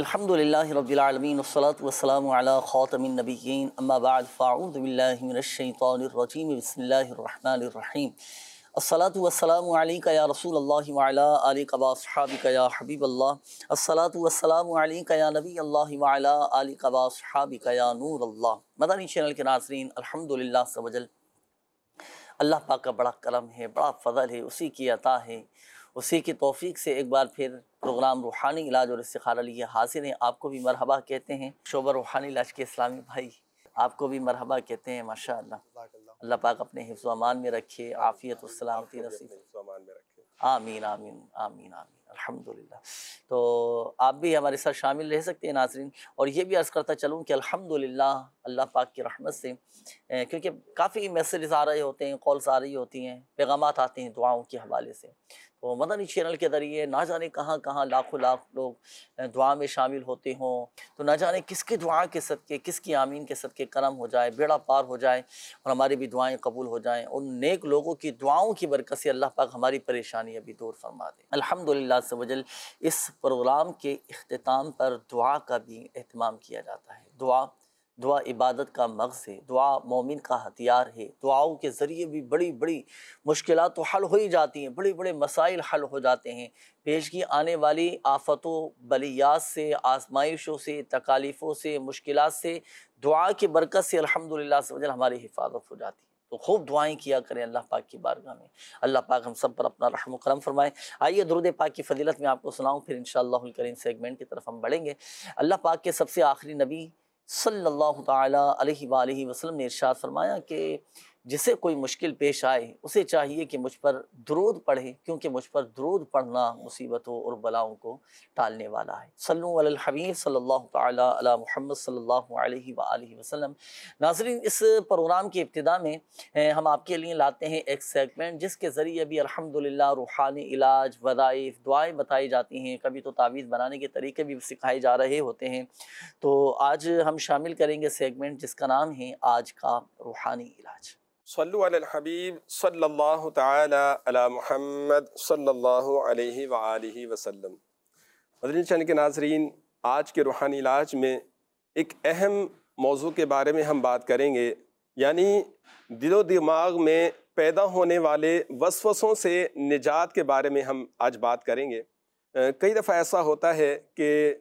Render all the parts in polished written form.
الحمدللہ رب العالمین والصلاة والسلام علی خاتم النبیین اما بعد فاعوذ باللہ من الشیطان الرجیم بسم اللہ الرحمن الرحیم الصلاة والسلام علیکہ یا رسول اللہ وعلی آلک واصحابک یا حبیب اللہ الصلاة والسلام علیکہ یا نبی اللہ وعلی آلک واصحابک یا نور اللہ۔ مدنی چینل کے ناظرین، الحمدللہ عز و جل اللہ پاک کا بڑا کرم ہے، بڑا فضل ہے، اسی کی عطا ہے، اسی کی توفیق سے ایک بار پھر پروگرام روحانی علاج اور استخارہ لیے حاضر ہیں۔ آپ کو بھی مرحبا کہتے ہیں، شعبہ روحانی علاج کے اسلامی بھائی آپ کو بھی مرحبا کہتے ہیں۔ ماشاءاللہ، اللہ پاک اپنے حفظ و امان میں رکھے، عافیت و سلامتی نصیب آمین آمین آمین آمین الحمدللہ۔ تو آپ بھی ہمارے ساتھ شامل رہ سکتے ہیں ناظرین، اور یہ بھی عرض کرتا چلوں کہ الحمدللہ اللہ پاک کی رحمت سے، کیونکہ کافی میسیجز آ رہے ہوتے ہیں، کالز آ رہی ہوتی ہیں، پیغامات آتے ہیں دعاؤں کے حوالے سے، تو مدنی چینل کے ذریعے نہ جانے کہاں کہاں لاکھوں لاکھ لوگ دعا میں شامل ہوتے ہوں، تو نہ جانے کس کی دعا کے صدقے، کس کی آمین کے صدقے کرم ہو جائے، بیڑا پار ہو جائے اور ہماری بھی دعائیں قبول ہو جائیں۔ ان نیک لوگوں کی دعاؤں کی برکت سے اللہ پاک ہماری پریشانی ابھی دور فرما دے۔ الحمدللہ عز و جل اس پروگرام کے اختتام پر دعا کا بھی اہتمام کیا جاتا ہے۔ دعا عبادت کا مغز ہے، دعا مومن کا ہتھیار ہے۔ دعاؤں کے ذریعے بھی بڑی بڑی مشکلات تو حل ہو ہی جاتی ہیں، بڑے بڑے مسائل حل ہو جاتے ہیں۔ پیشگی آنے والی آفتوں، بلیات سے، آزمائشوں سے، تکالیفوں سے، مشکلات سے دعا کی برکت سے الحمدللہ عز و جل ہماری حفاظت ہو جاتی ہے۔ تو خوب دعائیں کیا کریں اللہ پاک کی بارگاہ میں، اللہ پاک ہم سب پر اپنا رحم و کرم فرمائے۔ آئیے درود پاک کی فضیلت میں آپ کو سناؤں، پھر انشاءاللہ الکریم سیگمنٹ کی طرف ہم بڑھیں گے۔ اللہ پاک کے سب سے آخری نبی صلی اللہ تعالیٰ علیہ وآلہ وسلم نے ارشاد فرمایا کہ جسے کوئی مشکل پیش آئے اسے چاہیے کہ مجھ پر درود پڑھے، کیونکہ مجھ پر درود پڑھنا مصیبتوں اور بلاؤں کو ٹالنے والا ہے۔ صلو علی الحبیب صلی اللہ تعالیٰ علی محمد صلی اللہ علیہ وآلہ وسلم۔ ناظرین، اس پروگرام کی ابتدا میں ہم آپ کے لیے لاتے ہیں ایک سیگمنٹ جس کے ذریعے بھی الحمدللہ روحانی علاج، وظائف، دعائیں بتائی جاتی ہیں، کبھی تو تعویذ بنانے کے طریقے بھی سکھائے جا رہے ہوتے ہیں۔ تو آج ہم شامل کریں گے سیگمنٹ جس کا نام ہے آج کا روحانی علاج۔ صلو علی الحبیب صلی اللہ تعالی علی محمد صلی اللہ علیہ وآلہ وسلم۔ مدنی چینل کے ناظرین، آج کے روحانی علاج میں ایک اہم موضوع کے بارے میں ہم بات کریں گے، یعنی دل و دماغ میں پیدا ہونے والے وسوسوں سے نجات کے بارے میں ہم آج بات کریں گے۔ کئی دفعہ ایسا ہوتا ہے کہ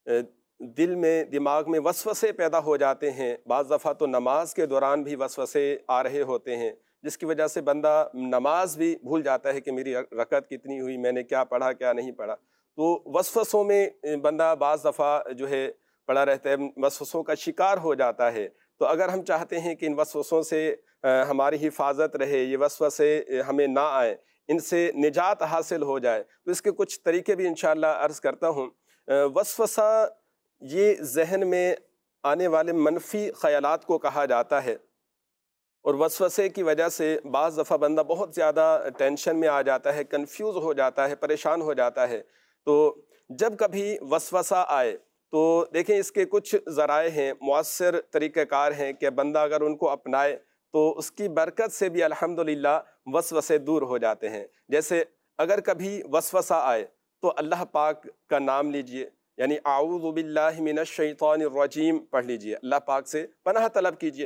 دل میں، دماغ میں وسوسے پیدا ہو جاتے ہیں، بعض دفعہ تو نماز کے دوران بھی وسوسے آ رہے ہوتے ہیں، جس کی وجہ سے بندہ نماز بھی بھول جاتا ہے کہ میری رکعت کتنی ہوئی، میں نے کیا پڑھا کیا نہیں پڑھا۔ تو وسوسوں میں بندہ بعض دفعہ جو ہے پڑا رہتا ہے، وسوسوں کا شکار ہو جاتا ہے۔ تو اگر ہم چاہتے ہیں کہ ان وسوسوں سے ہماری حفاظت رہے، یہ وسوسے ہمیں نہ آئیں، ان سے نجات حاصل ہو جائے، تو اس کے کچھ طریقے بھی انشاءاللہ عرض کرتا ہوں۔ وسوسہ یہ ذہن میں آنے والے منفی خیالات کو کہا جاتا ہے، اور وسوسے کی وجہ سے بعض دفعہ بندہ بہت زیادہ ٹینشن میں آ جاتا ہے، کنفیوز ہو جاتا ہے، پریشان ہو جاتا ہے۔ تو جب کبھی وسوسہ آئے تو دیکھیں اس کے کچھ ذرائع ہیں، مؤثر طریقہ کار ہیں کہ بندہ اگر ان کو اپنائے تو اس کی برکت سے بھی الحمدللہ وسوسے دور ہو جاتے ہیں۔ جیسے اگر کبھی وسوسہ آئے تو اللہ پاک کا نام لیجئے، یعنی اعوذ باللہ من الشیطان الرجیم پڑھ لیجئے، اللہ پاک سے پناہ طلب کیجئے۔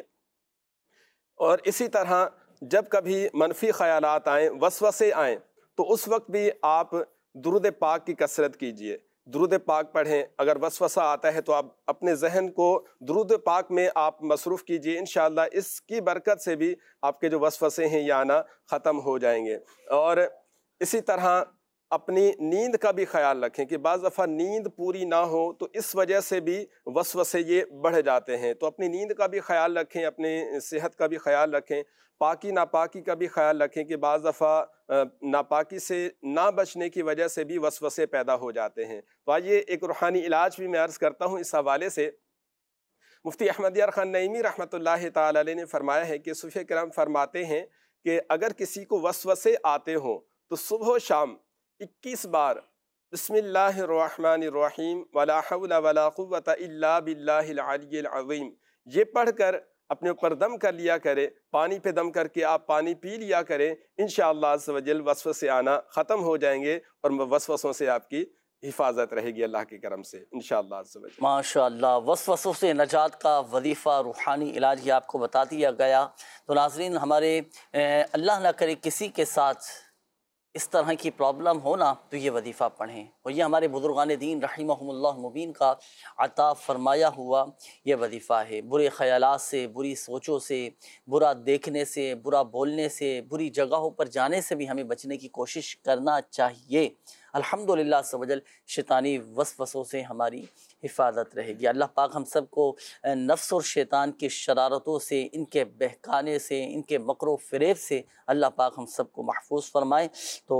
اور اسی طرح جب کبھی منفی خیالات آئیں، وسوسے آئیں، تو اس وقت بھی آپ درود پاک کی کثرت کیجئے، درود پاک پڑھیں۔ اگر وسوسہ آتا ہے تو آپ اپنے ذہن کو درود پاک میں آپ مصروف کیجئے، انشاءاللہ اس کی برکت سے بھی آپ کے جو وسوسے ہیں یہ آنا ختم ہو جائیں گے۔ اور اسی طرح اپنی نیند کا بھی خیال رکھیں کہ بعض دفعہ نیند پوری نہ ہو تو اس وجہ سے بھی وسوسے یہ بڑھ جاتے ہیں۔ تو اپنی نیند کا بھی خیال رکھیں، اپنے صحت کا بھی خیال رکھیں، پاکی ناپاکی کا بھی خیال رکھیں کہ بعض دفعہ ناپاکی سے نہ بچنے کی وجہ سے بھی وسوسے پیدا ہو جاتے ہیں۔ تو آئیے ایک روحانی علاج بھی میں عرض کرتا ہوں اس حوالے سے۔ مفتی احمد یار خان نعیمی رحمۃ اللہ تعالی علیہ نے فرمایا ہے کہ صوفیہ کرام فرماتے ہیں کہ اگر کسی کو وسوسے آتے ہوں تو صبح و شام 21 بار بسم اللہ الرحمن الرحیم ولا حول ولا قوة الا باللہ العلی العظیم یہ پڑھ کر اپنے اوپر دم کر لیا کرے، پانی پہ دم کر کے آپ پانی پی لیا کریں، انشاءاللہ عز و جل وسوسے آنا ختم ہو جائیں گے اور وسوسوں سے آپ کی حفاظت رہے گی اللہ کے کرم سے انشاءاللہ عز و جل۔ ماشاء اللہ، وسوسوں سے نجات کا وظیفہ، روحانی علاج یہ آپ کو بتا دیا گیا۔ تو ناظرین ہمارے اللہ نہ کرے کسی کے ساتھ اس طرح کی پرابلم ہونا تو یہ وظیفہ پڑھیں، اور یہ ہمارے بزرگان دین رحمہم اللہ مبین کا عطا فرمایا ہوا یہ وظیفہ ہے۔ برے خیالات سے، بری سوچوں سے، برا دیکھنے سے، برا بولنے سے، بری جگہوں پر جانے سے بھی ہمیں بچنے کی کوشش کرنا چاہیے۔ الحمدللہ عز و جل شیطانی وسوسوں سے ہماری حفاظت رہے گی۔ اللہ پاک ہم سب کو نفس اور شیطان کی شرارتوں سے، ان کے بہکانے سے، ان کے مکر و فریب سے اللہ پاک ہم سب کو محفوظ فرمائے۔ تو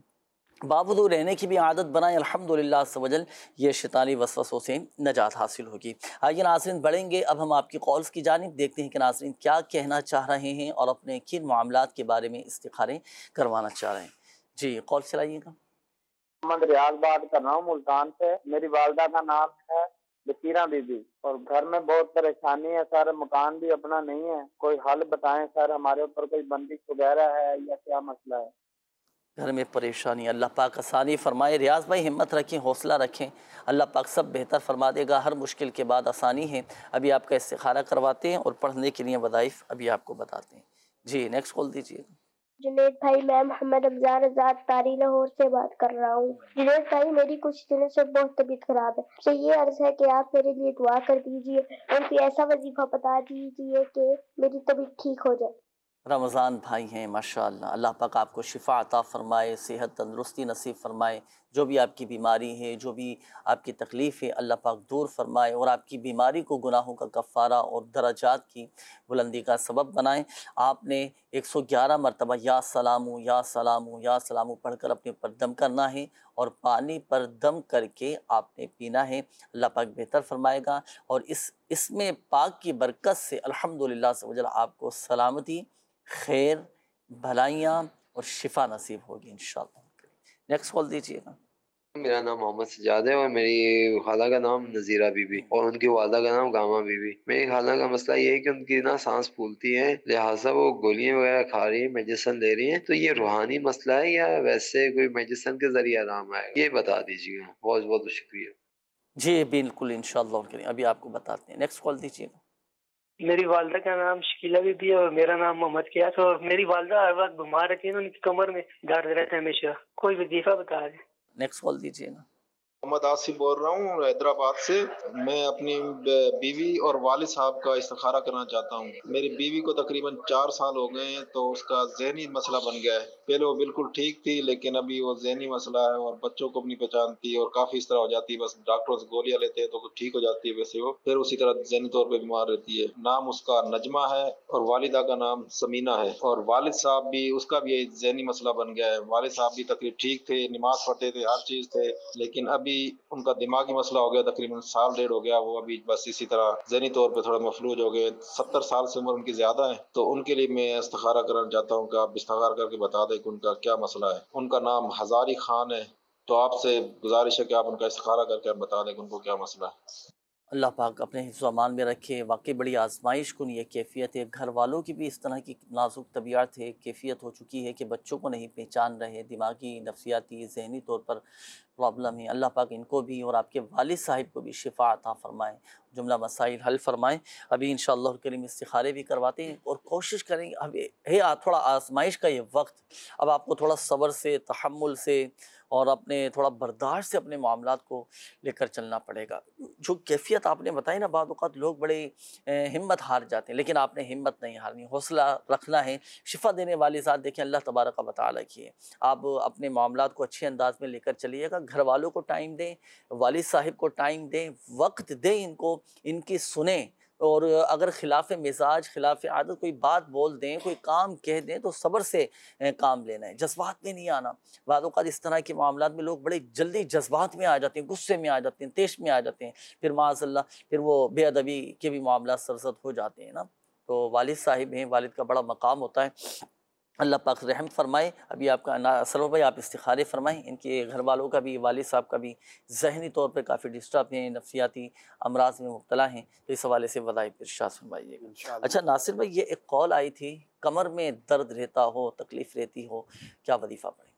باوضو رہنے کی بھی عادت بنائیں الحمدللہ عز و جل، یہ شیطانی وسوسوں سے نجات حاصل ہوگی۔ آئیے ناظرین بڑھیں گے اب ہم آپ کی کالز کی جانب، دیکھتے ہیں کہ ناظرین کیا کہنا چاہ رہے ہیں اور اپنے کن معاملات کے بارے میں استخارے کروانا چاہ رہے ہیں۔ جی کال چلائیے گا۔ محمد ریاض بات کر رہا ہوں ملتان سے۔ میری والدہ کا نام ہے بصیرہ بی بی، اور گھر میں بہت پریشانی ہے سر، مکان بھی اپنا نہیں ہے، کوئی حل بتائیں سر، ہمارے اوپر کوئی بندش وغیرہ ہے یا کیا مسئلہ ہے؟ گھر میں پریشانی، اللہ پاک آسانی فرمائے۔ ریاض بھائی ہمت رکھیں، حوصلہ رکھیں، اللہ پاک سب بہتر فرما دے گا۔ ہر مشکل کے بعد آسانی ہے۔ ابھی آپ کا استخارہ کرواتے ہیں اور پڑھنے کے لیے وظائف ابھی آپ کو بتاتے ہیں۔ جی نیکسٹ کال دیجیے۔ جنید بھائی، میں محمد رمضان آزاد تاری لاہور سے بات کر رہا ہوں۔ جنید بھائی میری کچھ دنوں سے بہت طبیعت خراب ہے، تو یہ عرض ہے کہ آپ میرے لیے دعا کر دیجیے اور کوئی ایسا وظیفہ بتا دیجیے کہ میری طبیعت ٹھیک ہو جائے۔ رمضان بھائی ہیں ماشاءاللہ، اللہ پاک آپ کو شفا عطا فرمائے، صحت تندرستی نصیب فرمائے، جو بھی آپ کی بیماری ہے، جو بھی آپ کی تکلیف ہے اللہ پاک دور فرمائے، اور آپ کی بیماری کو گناہوں کا کفارہ اور درجات کی بلندی کا سبب بنائیں۔ آپ نے 111 مرتبہ یا سلامو یا سلامو یا سلامو پڑھ کر اپنے اوپر دم کرنا ہے، اور پانی پر دم کر کے آپ نے پینا ہے۔ اللہ پاک بہتر فرمائے گا، اور اس میں پاک کی برکت سے الحمدللہ سے وجل آپ کو سلامتی، خیر، بھلائیاں اور شفا نصیب ہوگی انشاءاللہ۔ نیکسٹ کال دیجیے گا۔ میرا نام محمد سجاد ہے، اور میری خالہ کا نام نذیرہ بی بی، اور ان کی والدہ کا نام گاما بی بی۔ میری خالہ کا مسئلہ یہ ہے کہ ان کی نا سانس پھولتی ہے، لہٰذا وہ گولیاں وغیرہ کھا رہی ہیں، میڈیسن لے رہی ہیں، تو یہ روحانی مسئلہ ہے یا ویسے کوئی میڈیسن کے ذریعے آرام آئے گا؟ یہ بتا دیجیے گا، بہت بہت شکریہ۔ جی بالکل انشاءاللہ ابھی آپ کو بتاتے ہیں۔ نیکسٹ کال دیجیے گا۔ میری والدہ کا نام شکیلہ بی بی ہے، اور میرا نام محمد قیاس، اور میری والدہ ہر وقت بیمار رہتی ہے، ان کی کمر میں درد رہتا ہے ہمیشہ، کوئی وظیفہ بتا دیں۔ نیکسٹ کال دیجیے گا۔ محمد آصف بول رہا ہوں حیدرآباد سے۔ میں اپنی بیوی اور والد صاحب کا استخارہ کرنا چاہتا ہوں۔ میری بیوی کو تقریباً 4 سال ہو گئے ہیں، تو اس کا ذہنی مسئلہ بن گیا ہے۔ پہلے وہ بالکل ٹھیک تھی، لیکن ابھی وہ ذہنی مسئلہ ہے، اور بچوں کو بھی نہیں پہچانتی، اور کافی اس طرح ہو جاتی ہے، بس ڈاکٹروں سے گولیاں لیتے ہیں تو ٹھیک ہو جاتی ہے، ویسے وہ پھر اسی طرح ذہنی طور پہ بیمار رہتی ہے۔ نام اس کا نجمہ ہے، اور والدہ کا نام سمینہ ہے، اور والد صاحب بھی، اس کا بھی ذہنی مسئلہ بن گیا ہے۔ والد صاحب بھی تقریباً ٹھیک تھے، نماز پڑھتے تھے، ہر چیز تھے، لیکن ابھی ان کا دماغی مسئلہ ہو گیا، تقریباً 1.5 سال ہو گیا، وہ ابھی بس اسی طرح ذہنی طور پہ تھوڑا مفلوج ہو گئے۔ 70 سال سے عمر ان کی زیادہ ہے، تو ان کے لیے میں استخارہ کرنا چاہتا ہوں کہ آپ استخارہ کر کے بتا دیں کہ ان کا کیا مسئلہ ہے۔ ان کا نام ہزاری خان ہے، تو آپ سے گزارش ہے کہ آپ ان کا استخارہ کر کے بتا دیں کہ ان کو کیا مسئلہ ہے۔ اللہ پاک اپنے حفظ و امان میں رکھے۔ واقعی بڑی آزمائش کن یہ کیفیت ہے، گھر والوں کی بھی اس طرح کی نازک طبیعت ہے، کیفیت ہو چکی ہے کہ بچوں کو نہیں پہچان رہے، دماغی، نفسیاتی، ذہنی طور پر پرابلم ہے۔ اللہ پاک ان کو بھی اور آپ کے والد صاحب کو بھی شفا عطا فرمائیں، جملہ مسائل حل فرمائیں۔ ابھی انشاءاللہ کریم استخارے بھی کرواتے ہیں، اور کوشش کریں گے، اب ہے تھوڑا آزمائش کا یہ وقت، اب آپ کو تھوڑا صبر سے، تحمل سے، اور اپنے تھوڑا برداشت سے اپنے معاملات کو لے کر چلنا پڑے گا۔ جو کیفیت آپ نے بتائی نا، بعض اوقات لوگ بڑے ہمت ہار جاتے ہیں، لیکن آپ نے ہمت نہیں ہارنی، حوصلہ رکھنا ہے۔ شفا دینے والی ذات دیکھیں اللہ تبارک و تعالیٰ کی ہے۔ آپ اپنے معاملات کو اچھے انداز میں لے کر چلیے گا، گھر والوں کو ٹائم دیں، والد صاحب کو ٹائم دیں، وقت دیں ان کو، ان کی سنیں، اور اگر خلاف مزاج، خلاف عادت کوئی بات بول دیں، کوئی کام کہہ دیں، تو صبر سے کام لینا ہے، جذبات میں نہیں آنا۔ بعض اوقات اس طرح کے معاملات میں لوگ بڑے جلدی جذبات میں آ جاتے ہیں، غصے میں آ جاتے ہیں، تیش میں آ جاتے ہیں، پھر معاذ اللہ پھر وہ بے ادبی کے بھی معاملات سرزد ہو جاتے ہیں نا۔ تو والد صاحب ہیں، والد کا بڑا مقام ہوتا ہے، اللہ پاک رحم فرمائے۔ ابھی آپ کا سرور بھائی آپ استخارے فرمائیں، ان کے گھر والوں کا بھی، والد صاحب کا بھی ذہنی طور پہ کافی ڈسٹرب ہیں، نفسیاتی امراض میں مبتلا ہیں، تو اس حوالے سے وظائف ارشاد فرمائیے گا۔ اچھا ناصر بھائی، یہ ایک کال آئی تھی، کمر میں درد رہتا ہو، تکلیف رہتی ہو، کیا وظیفہ پڑھیں؟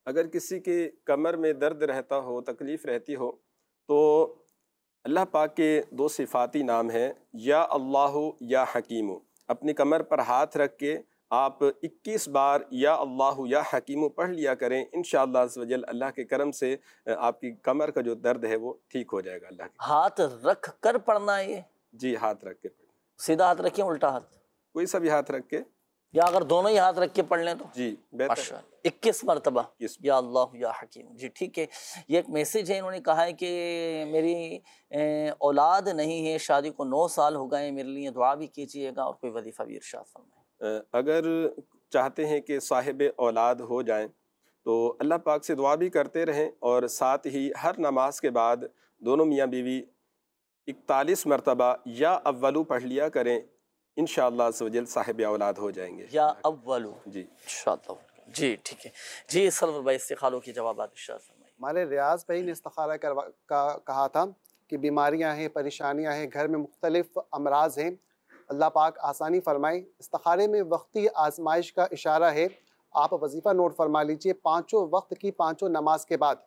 اگر کسی کے کمر میں درد رہتا ہو، تکلیف رہتی ہو، تو اللہ پاک کے 2 صفاتی نام ہیں، یا اللہ یا حکیم۔ اپنی کمر پر ہاتھ رکھ کے آپ 21 بار یا اللہ یا حکیم پڑھ لیا کریں، انشاءاللہ عز و جل اللہ کے کرم سے آپ کی کمر کا جو درد ہے وہ ٹھیک ہو جائے گا اللہ کے۔ ہاتھ رکھ کر پڑھنا ہے یہ؟ جی، ہاتھ رکھ کے پڑھیں، سیدھا ہاتھ رکھیں الٹا ہاتھ؟ کوئی سا بھی ہاتھ رکھ کے، یا اگر دونوں ہی ہاتھ رکھ کے پڑھ لیں تو؟ جی بہتر۔ ماشاء 21 مرتبہ 21 یا اللہ یا حکیم۔ جی ٹھیک ہے، یہ ایک میسیج ہے، انہوں نے کہا ہے کہ میری اولاد نہیں ہے، شادی کو 9 سال ہو گئے، میرے لیے دعا بھی کیجیے گا اور کوئی وظیفہ بھی ارشاد فرمائیں۔ اگر چاہتے ہیں کہ صاحب اولاد ہو جائیں تو اللہ پاک سے دعا بھی کرتے رہیں، اور ساتھ ہی ہر نماز کے بعد دونوں میاں بیوی 41 مرتبہ یا اولو پڑھ لیا کریں، انشاءاللہ عز و جل صاحب اولاد ہو جائیں گے یا اولو، جی۔ انشاءاللہ۔ جی ٹھیک ہے جی، سرور بھائی استخاروں کی جوابات ارشاد فرمائیں۔ ہمارے ریاض بھائی نے استخارہ کہا تھا کہ بیماریاں ہیں، پریشانیاں ہیں، گھر میں مختلف امراض ہیں، اللہ پاک آسانی فرمائے۔ استخارے میں وقتی آزمائش کا اشارہ ہے، آپ وظیفہ نوٹ فرما لیجئے، 5 وقت کی 5 نماز کے بعد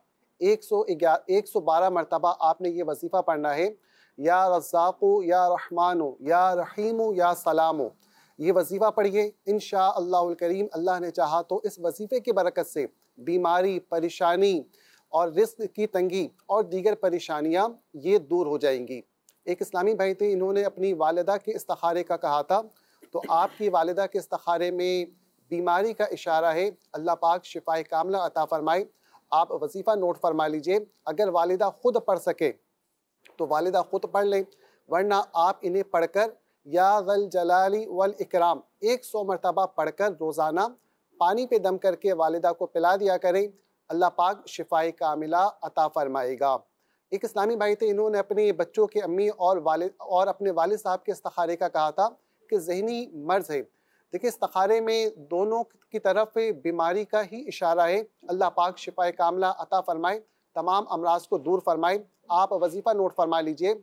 112 مرتبہ آپ نے یہ وظیفہ پڑھنا ہے، یا رزاق یا رحمان یا رحیم یا سلام۔ یہ وظیفہ پڑھیے، انشاءاللہ الکریم اللہ نے چاہا تو اس وظیفے کی برکت سے بیماری، پریشانی اور رزق کی تنگی اور دیگر پریشانیاں یہ دور ہو جائیں گی۔ ایک اسلامی بھائی تھے، انہوں نے اپنی والدہ کے استخارے کا کہا تھا، تو آپ کی والدہ کے استخارے میں بیماری کا اشارہ ہے، اللہ پاک شفائے کاملہ عطا فرمائے۔ آپ وظیفہ نوٹ فرما لیجئے، اگر والدہ خود پڑھ سکے تو والدہ خود پڑھ لیں، ورنہ آپ انہیں پڑھ کر یا ذا الجلال والاکرام 100 مرتبہ پڑھ کر روزانہ پانی پہ دم کر کے والدہ کو پلا دیا کریں، اللہ پاک شفائے کاملہ عطا فرمائے گا۔ ایک اسلامی بھائی تھے، انہوں نے اپنے بچوں کے امی اور اپنے والد صاحب کے استخارے کا کہا تھا کہ ذہنی مرض ہے۔ دیکھیں استخارے میں دونوں کی طرف بیماری کا ہی اشارہ ہے، اللہ پاک شفائے کاملہ عطا فرمائے، تمام امراض کو دور فرمائے۔ آپ وظیفہ نوٹ فرما لیجئے،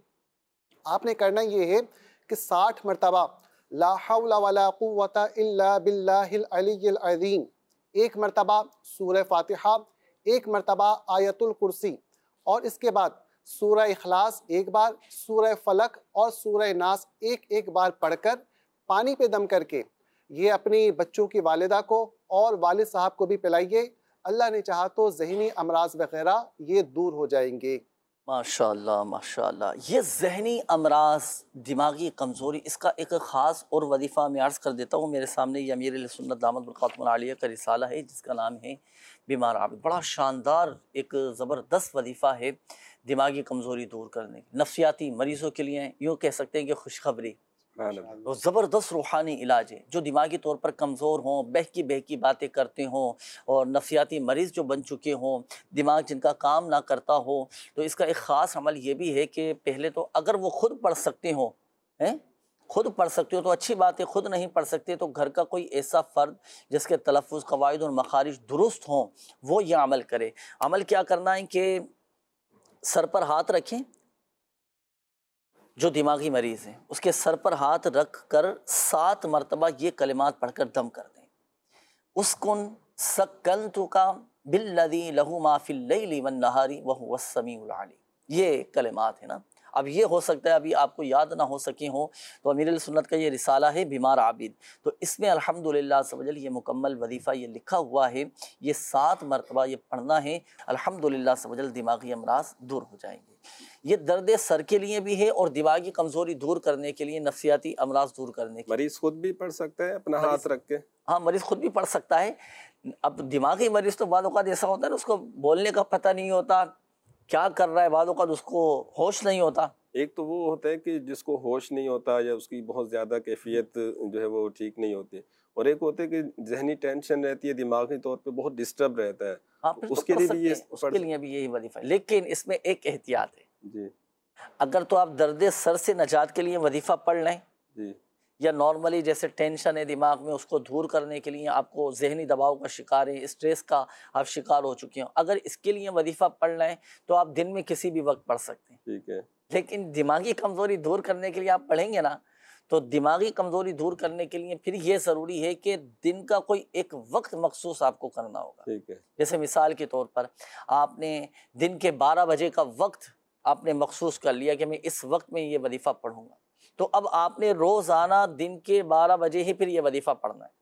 آپ نے کرنا یہ ہے کہ 60 مرتبہ لا حول ولا قوت الا باللہ العلی العظیم، 1 مرتبہ سورہ فاتحہ، 1 مرتبہ آیت الکرسی، اور اس کے بعد سورہ اخلاص 1 بار، سورہ فلق اور سورہ ناس 1 بار پڑھ کر پانی پہ دم کر کے یہ اپنی بچوں کی والدہ کو اور والد صاحب کو بھی پلائیے، اللہ نے چاہا تو ذہنی امراض وغیرہ یہ دور ہو جائیں گے۔ ماشاءاللہ ماشاءاللہ۔ یہ ذہنی امراض، دماغی کمزوری، اس کا ایک خاص اور وظیفہ میں عرض کر دیتا ہوں۔ میرے سامنے یہ امیر اہل سنت دامت برکاتہم العالیہ کا رسالہ ہے جس کا نام ہے بیمار عابد۔ بڑا شاندار ایک زبردست وظیفہ ہے دماغی کمزوری دور کرنے، نفسیاتی مریضوں کے لیے یوں کہہ سکتے ہیں کہ خوشخبری، وہ زبردست روحانی علاج ہے۔ جو دماغی طور پر کمزور ہوں، بہکی باتیں کرتے ہوں، اور نفسیاتی مریض جو بن چکے ہوں، دماغ جن کا کام نہ کرتا ہو، تو اس کا ایک خاص عمل یہ بھی ہے کہ پہلے تو اگر وہ خود پڑھ سکتے ہوں، خود پڑھ سکتے ہو تو اچھی بات ہے، خود نہیں پڑھ سکتے تو گھر کا کوئی ایسا فرد جس کے تلفظ، قواعد اور مخارج درست ہوں وہ یہ عمل کرے۔ عمل کیا کرنا ہے کہ سر پر ہاتھ رکھیں، جو دماغی مریض ہیں اس کے سر پر ہاتھ رکھ کر 7 مرتبہ یہ کلمات پڑھ کر دم کر دیں۔ اسکن سکنتک بالذی لہ ما فی اللیل والنہار وہو السمیع العلیم، یہ کلمات ہیں نا۔ اب یہ ہو سکتا ہے ابھی آپ کو یاد نہ ہو سکے ہوں، تو امیر السنت کا یہ رسالہ ہے بیمار عابد، تو اس میں الحمدللہ عز و جل یہ مکمل وظیفہ یہ لکھا ہوا ہے، یہ 7 مرتبہ یہ پڑھنا ہے، الحمدللہ عز و جل دماغی امراض دور ہو جائیں گے۔ یہ درد سر کے لیے بھی ہے اور دماغی کمزوری دور کرنے کے لیے، نفسیاتی امراض دور کرنے کے لیے۔ مریض خود بھی پڑھ سکتا ہے اپنا ہاتھ رکھ کے؟ ہاں، مریض خود بھی پڑھ سکتا ہے۔ اب دماغی مریض تو بعض اوقات ایسا ہوتا ہے نا، اس کو بولنے کا پتہ نہیں ہوتا، کیا کر رہا ہے، بعض اوقات اس کو ہوش نہیں ہوتا۔ ایک تو وہ ہوتا ہے کہ جس کو ہوش نہیں ہوتا یا اس کی بہت زیادہ کیفیت جو ہے وہ ٹھیک نہیں ہوتی، اور ایک ہوتا ہے کہ ذہنی ٹینشن رہتی ہے، دماغی طور پہ بہت ڈسٹرب رہتا ہے، ہاں، پھر اس کے لیے بھی اس کے لیے بھی یہی وظیفہ ہے، لیکن اس میں ایک احتیاط ہے۔ جی، اگر تو آپ درد سر سے نجات کے لیے وظیفہ پڑھ لیں، جی، یا نارملی جیسے ٹینشن ہے دماغ میں، اس کو دور کرنے کے لیے آپ کو ذہنی دباؤ کا شکار ہے، اسٹریس کا آپ شکار ہو چکے ہوں، اگر اس کے لیے وظیفہ پڑھ لیں تو آپ دن میں کسی بھی وقت پڑھ سکتے ہیں۔ ٹھیک ہے۔ لیکن دماغی کمزوری دور کرنے کے لیے آپ پڑھیں گے نا، تو دماغی کمزوری دور کرنے کے لیے پھر یہ ضروری ہے کہ دن کا کوئی ایک وقت مخصوص آپ کو کرنا ہوگا. ٹھیک ہے. جیسے مثال کے طور پر آپ نے دن کے 12 بجے کا وقت آپ نے مخصوص کر لیا کہ میں اس وقت میں یہ وظیفہ پڑھوں گا، تو اب آپ نے روزانہ دن کے 12 بجے ہی پھر یہ وظیفہ پڑھنا ہے.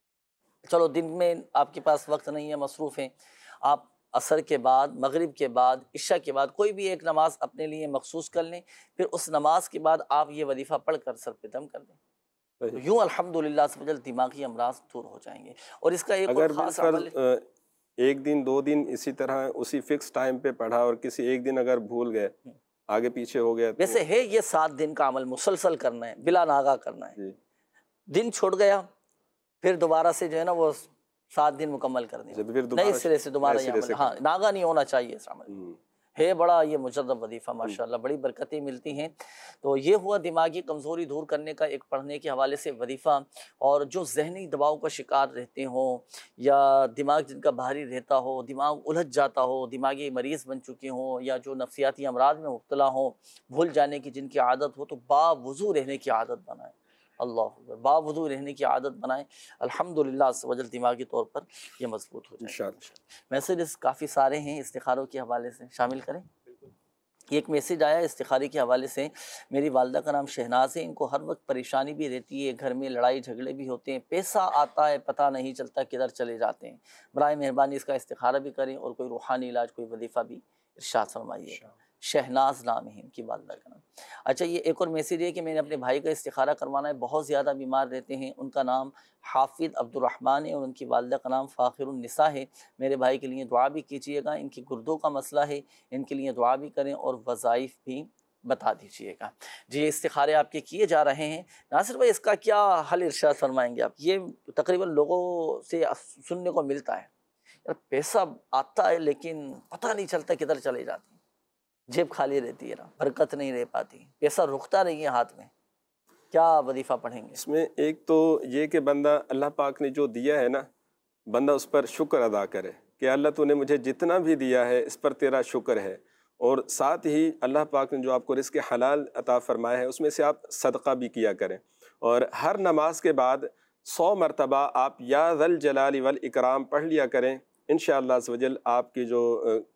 چلو دن میں آپ کے پاس وقت نہیں ہے، مصروف ہیں، آپ عصر کے بعد، مغرب کے بعد، عشاء کے بعد کوئی بھی ایک نماز اپنے لیے مخصوص کر لیں، پھر اس نماز کے بعد آپ یہ وظیفہ پڑھ کر سر پہ دم کر دیں. تو یوں الحمدللہ سے دماغی امراض دور ہو جائیں گے. اور اس کا ایک اور اگر خاص عمل ایک دن 2 دن اسی طرح اسی فکس ٹائم پہ پڑھا اور کسی ایک دن اگر بھول گئے، آگے پیچھے ہو گیا، ویسے ہے یہ 7 دن کا عمل مسلسل کرنا ہے، بلا ناغہ کرنا ہے. دن چھوڑ گیا پھر دوبارہ سے جو ہے نا وہ 7 دن مکمل کر دیں، نئے سرے سے دوبارہ یہ عمل. ہاں، ناغہ نہیں ہونا چاہیے اس عمل. ہے بڑا یہ مجرب وظیفہ، ماشاءاللہ بڑی برکتیں ملتی ہیں. تو یہ ہوا دماغی کمزوری دور کرنے کا ایک پڑھنے کے حوالے سے وظیفہ. اور جو ذہنی دباؤ کا شکار رہتے ہوں یا دماغ جن کا بھاری رہتا ہو، دماغ الجھ جاتا ہو، دماغی مریض بن چکے ہوں، یا جو نفسیاتی امراض میں مبتلا ہوں، بھول جانے کی جن کی عادت ہو، تو باوضو رہنے کی عادت بنائیں. اللہ اکبر، باوضو رہنے کی عادت بنائیں. الحمدللہ عز و جل دماغی طور پر یہ مضبوط ہو جائے گا. میسیجز کافی سارے ہیں استخاروں کے حوالے سے، شامل کریں. ایک میسیج آیا استخارے کے حوالے سے. میری والدہ کا نام شہناز ہے، ان کو ہر وقت پریشانی بھی رہتی ہے، گھر میں لڑائی جھگڑے بھی ہوتے ہیں، پیسہ آتا ہے پتہ نہیں چلتا کدھر چلے جاتے ہیں. برائے مہربانی اس کا استخارہ بھی کریں اور کوئی روحانی علاج، کوئی وظیفہ بھی ارشاد فرمائیے. شہناز نام ہے ان کی والدہ کا نام. اچھا، یہ ایک اور میسیج ہے کہ میں نے اپنے بھائی کا استخارہ کروانا ہے، بہت زیادہ بیمار رہتے ہیں. ان کا نام حافظ عبد الرحمن ہے اور ان کی والدہ کا نام فاخر النساء ہے. میرے بھائی کے لیے دعا بھی کیجیے گا، ان کی گردوں کا مسئلہ ہے، ان کے لیے دعا بھی کریں اور وظائف بھی بتا دیجیے گا. جی، استخارے آپ کے کیے جا رہے ہیں. ناصر بھائی، اس کا کیا حل ارشاد فرمائیں گے آپ؟ یہ تقریباً لوگوں سے سننے کو ملتا ہے، یار پیسہ آتا ہے لیکن پتہ نہیں چلتا کدھر چلے جاتے ہیں، جیب خالی رہتی ہے نا، برکت نہیں رہ پاتی، پیسہ رکتا نہیں ہے ہاتھ میں. کیا وظیفہ پڑھیں گے؟ اس میں ایک تو یہ کہ بندہ اللہ پاک نے جو دیا ہے نا، بندہ اس پر شکر ادا کرے کہ اللہ تو نے مجھے جتنا بھی دیا ہے اس پر تیرا شکر ہے. اور ساتھ ہی اللہ پاک نے جو آپ کو رزق حلال عطا فرمایا ہے اس میں سے آپ صدقہ بھی کیا کریں. اور ہر نماز کے بعد 100 مرتبہ آپ یا ذا الجلال والاکرام پڑھ لیا کریں. انشاءاللہ عز و جل آپ کی جو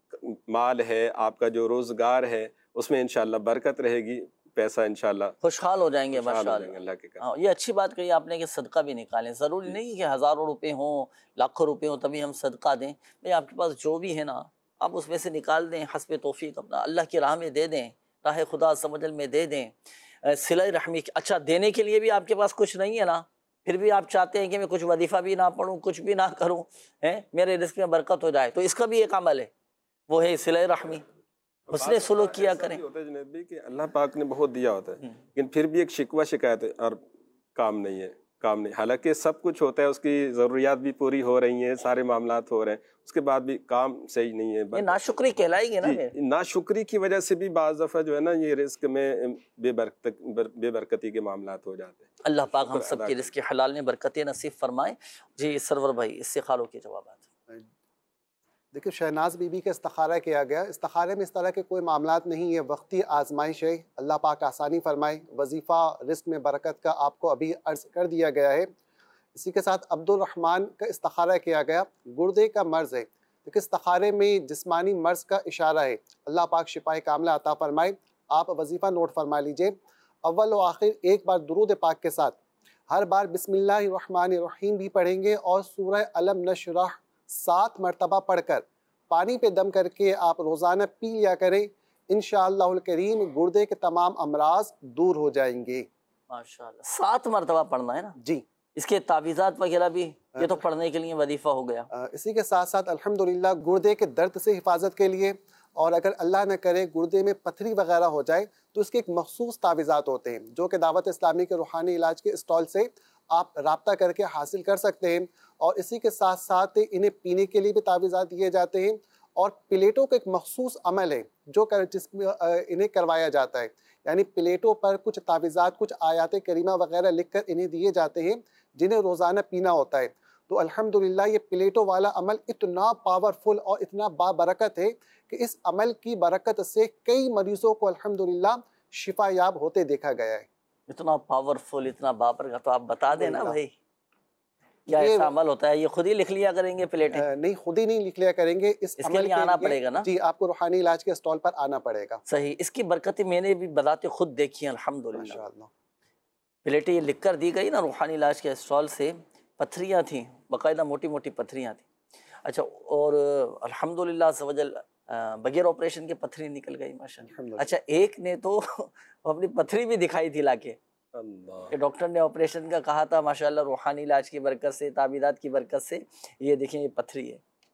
مال ہے، آپ کا جو روزگار ہے، اس میں انشاءاللہ برکت رہے گی، پیسہ انشاءاللہ خوشحال ہو جائیں گے. ماشاءاللہ، اللہ کے کام. ہاں، یہ اچھی بات کہی آپ نے کہ صدقہ بھی نکالیں. ضروری نہیں کہ ہزاروں روپے ہوں، لاکھوں روپے ہوں تبھی ہم صدقہ دیں. بھئی آپ کے پاس جو بھی ہے نا، آپ اس میں سے نکال دیں، حسب توفیق اپنا اللہ کی راہ میں دے دیں، راہ خدا عز و جل میں دے دیں. صلہ رحمی، اچھا دینے کے لیے بھی آپ کے پاس کچھ نہیں ہے نا، پھر بھی آپ چاہتے ہیں کہ میں کچھ وظیفہ بھی نہ پڑھوں، کچھ بھی نہ کروں، میرے رزق میں برکت ہو جائے، تو اس کا بھی ایک عمل ہے، وہ ہے صلہ رحمی. حسن سلوک کیا کریں. ہوتا ہے جنید بھی کہ اللہ پاک نے بہت دیا ہوتا ہے لیکن پھر بھی ایک شکوہ شکایت ہے اور کام نہیں ہے، کام نہیں. حالانکہ سب کچھ ہوتا ہے، اس کی ضروریات بھی پوری ہو رہی ہیں، سارے معاملات ہو رہے ہیں، اس کے بعد بھی کام صحیح نہیں ہے. یہ ناشکری کہلائیں گے نا. ناشکری کی وجہ سے بھی بعض دفعہ جو ہے نا یہ رزق میں بے برکتی کے معاملات ہو جاتے ہیں. اللہ پاک ہم سب کے رزق حلال میں برکتیں نصیب فرمائیں. جی سرور بھائی، استخاروں کے جوابات. دیکھیں، شہناز بی بی کا استخارہ کیا گیا. استخارے میں اس طرح کے کوئی معاملات نہیں، یہ وقتی آزمائش ہے. اللہ پاک آسانی فرمائے. وظیفہ رزق میں برکت کا آپ کو ابھی عرض کر دیا گیا ہے. اسی کے ساتھ عبد الرحمن کا استخارہ کیا گیا. گردے کا مرض ہے. دیکھیں، استخارے میں جسمانی مرض کا اشارہ ہے. اللہ پاک شفائے کاملہ عطا فرمائے. آپ وظیفہ نوٹ فرما لیجئے. اول و آخر ایک بار درود پاک کے ساتھ ہر بار بسم اللہ الرحمن الرحیم بھی پڑھیں گے اور سورہ علم نشرح 7 مرتبہ پڑھ کر پانی پہ دم کر کے آپ روزانہ پی لیا کریں. انشاءاللہ الکریم گردے کے تمام امراض دور ہو جائیں گے. ماشاءاللہ، 7 مرتبہ پڑھنا ہے نا جی. اس کے تعویذات وغیرہ بھی یہ تو پڑھنے کے لیے وظیفہ ہو گیا. اسی کے ساتھ ساتھ الحمدللہ گردے کے درد سے حفاظت کے لیے، اور اگر اللہ نہ کرے گردے میں پتھری وغیرہ ہو جائے تو اس کے ایک مخصوص تعویذات ہوتے ہیں جو کہ دعوت اسلامی کے روحانی علاج کے اسٹال سے آپ رابطہ کر کے حاصل کر سکتے ہیں. اور اسی کے ساتھ ساتھ انہیں پینے کے لیے بھی تعویذات دیے جاتے ہیں. اور پلیٹوں کا ایک مخصوص عمل ہے جو جس میں انہیں کروایا جاتا ہے. یعنی پلیٹوں پر کچھ تعویذات، کچھ آیات کریمہ وغیرہ لکھ کر انہیں دیے جاتے ہیں جنہیں روزانہ پینا ہوتا ہے. تو الحمدللہ یہ پلیٹوں والا عمل اتنا پاورفل اور اتنا بابرکت ہے کہ اس عمل کی برکت سے کئی مریضوں کو الحمدللہ شفا یاب ہوتے دیکھا گیا ہے. اتنا پاورفل، اتنا بابر کا، تو آپ بتا دیں نا بھائی کیا یہ ایسا عمل ہوتا ہے؟ یہ خود ہی لکھ لیا کریں گے پلیٹیں؟ نہیں، خود ہی نہیں لکھ لیا کریں گے، اس کے عمل لیے آنا پڑے گا نا؟ جی، آپ کو روحانی علاج کے اسٹال پر آنا پڑے گا۔ صحیح، اس کی برکتیں میں نے بھی بذات خود دیکھی ہیں الحمدللہ۔ ماشاءاللہ، پلیٹیں یہ لکھ کر دی گئی نا روحانی علاج کے اسٹال سے، پتھریاں تھیں باقاعدہ، موٹی موٹی پتھریاں تھیں۔ اچھا، اور الحمدللہ عز و جل بغیر آپریشن کے پتھری نکل گئی ماشاءاللہ۔ الحمدللہ۔ اچھا، ایک نے تو اپنی پتھری بھی دکھائی تھی لا کے، کہ ڈاکٹر نے آپریشن کا کہا تھا، ماشاءاللہ روحانی علاج کی برکت سے، تعویذات کی برکت سے یہ دیکھیں یہ پتھری ہے،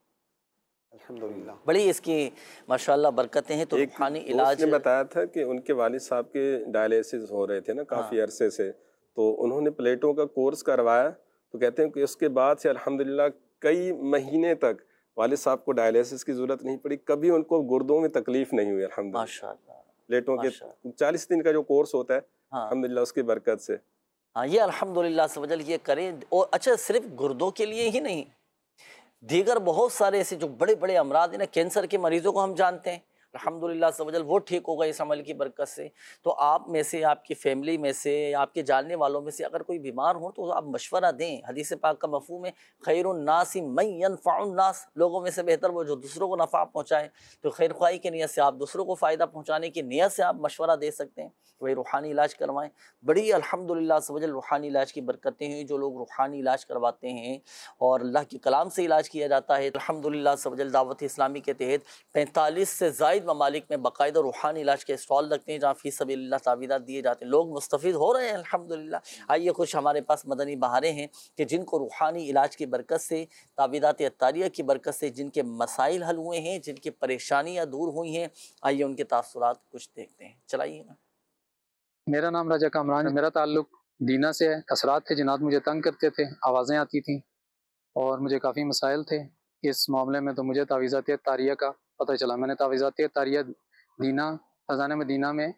الحمدللہ۔ بڑی اس کی ماشاءاللہ برکتیں ہیں۔ تو ایک روحانی دوست علاج نے بتایا تھا کہ ان کے والد صاحب کے ڈائلیسس ہو رہے تھے نا کافی عرصے سے، تو انہوں نے پلیٹوں کا کورس کروایا، تو کہتے ہیں کہ اس کے بعد سے الحمدللہ کئی مہینے تک والد صاحب کو ڈائلیسس کی ضرورت نہیں پڑی، کبھی ان کو گردوں میں تکلیف نہیں ہوئی الحمدللہ۔ ماشاءاللہ، پلیٹوں کے 40 دن کا جو کورس ہوتا ہے الحمدللہ اس کی برکت سے۔ ہاں، یہ الحمدللہ سے وجل یہ کریں۔ اور اچھا، صرف گردوں کے لیے ہی نہیں، دیگر بہت سارے ایسے جو بڑے بڑے امراض ہیں نا، کینسر کے مریضوں کو ہم جانتے ہیں الحمدللہ سے وجل وہ ٹھیک ہوگا اس عمل کی برکت سے۔ تو آپ میں سے، آپ کی فیملی میں سے، آپ کے جاننے والوں میں سے اگر کوئی بیمار ہو تو آپ مشورہ دیں۔ حدیث پاک کا مفہوم ہے خیر الناس من ینفع الناس، لوگوں میں سے بہتر وہ جو دوسروں کو نفع پہنچائے۔ تو خیر خواہی کی نیت سے آپ دوسروں کو فائدہ پہنچانے کی نیت سے آپ مشورہ دے سکتے ہیں، وہی روحانی علاج کروائیں۔ بڑی الحمدللہ سے وجل روحانی علاج کی برکتیں ہیں۔ جو لوگ روحانی علاج کرواتے ہیں اور اللہ کے کلام سے علاج کیا جاتا ہے، الحمدللہ سے وجل دعوت اسلامی کے تحت 45 سے زائد ممالک میں باقاعدہ روحانی علاج کے اسٹال لگتے ہیں جہاں فی سبیل اللہ تعویذات دیے جاتے ہیں، لوگ مستفید ہو رہے ہیں الحمدللہ۔ آئیے کچھ ہمارے پاس مدنی بہاریں ہیں کہ جن کو روحانی علاج کی برکت سے، تعویذات عطاریہ کی برکت سے جن کے مسائل حل ہوئے ہیں، جن کی پریشانیاں دور ہوئی ہیں، آئیے ان کے تاثرات کچھ دیکھتے ہیں، چلائیے نا۔ میرا نام رجا کامران ہے، میرا تعلق دینا سے ہے۔ اثرات تھے جنات مجھے تنگ کرتے تھے، آوازیں آتی تھیں اور مجھے کافی مسائل تھے اس معاملے میں، تو مجھے تعویذات عطاریہ کا پتہ چلا۔ میں نے تعویذات عطاریہ دینا خزانہ مدینہ میں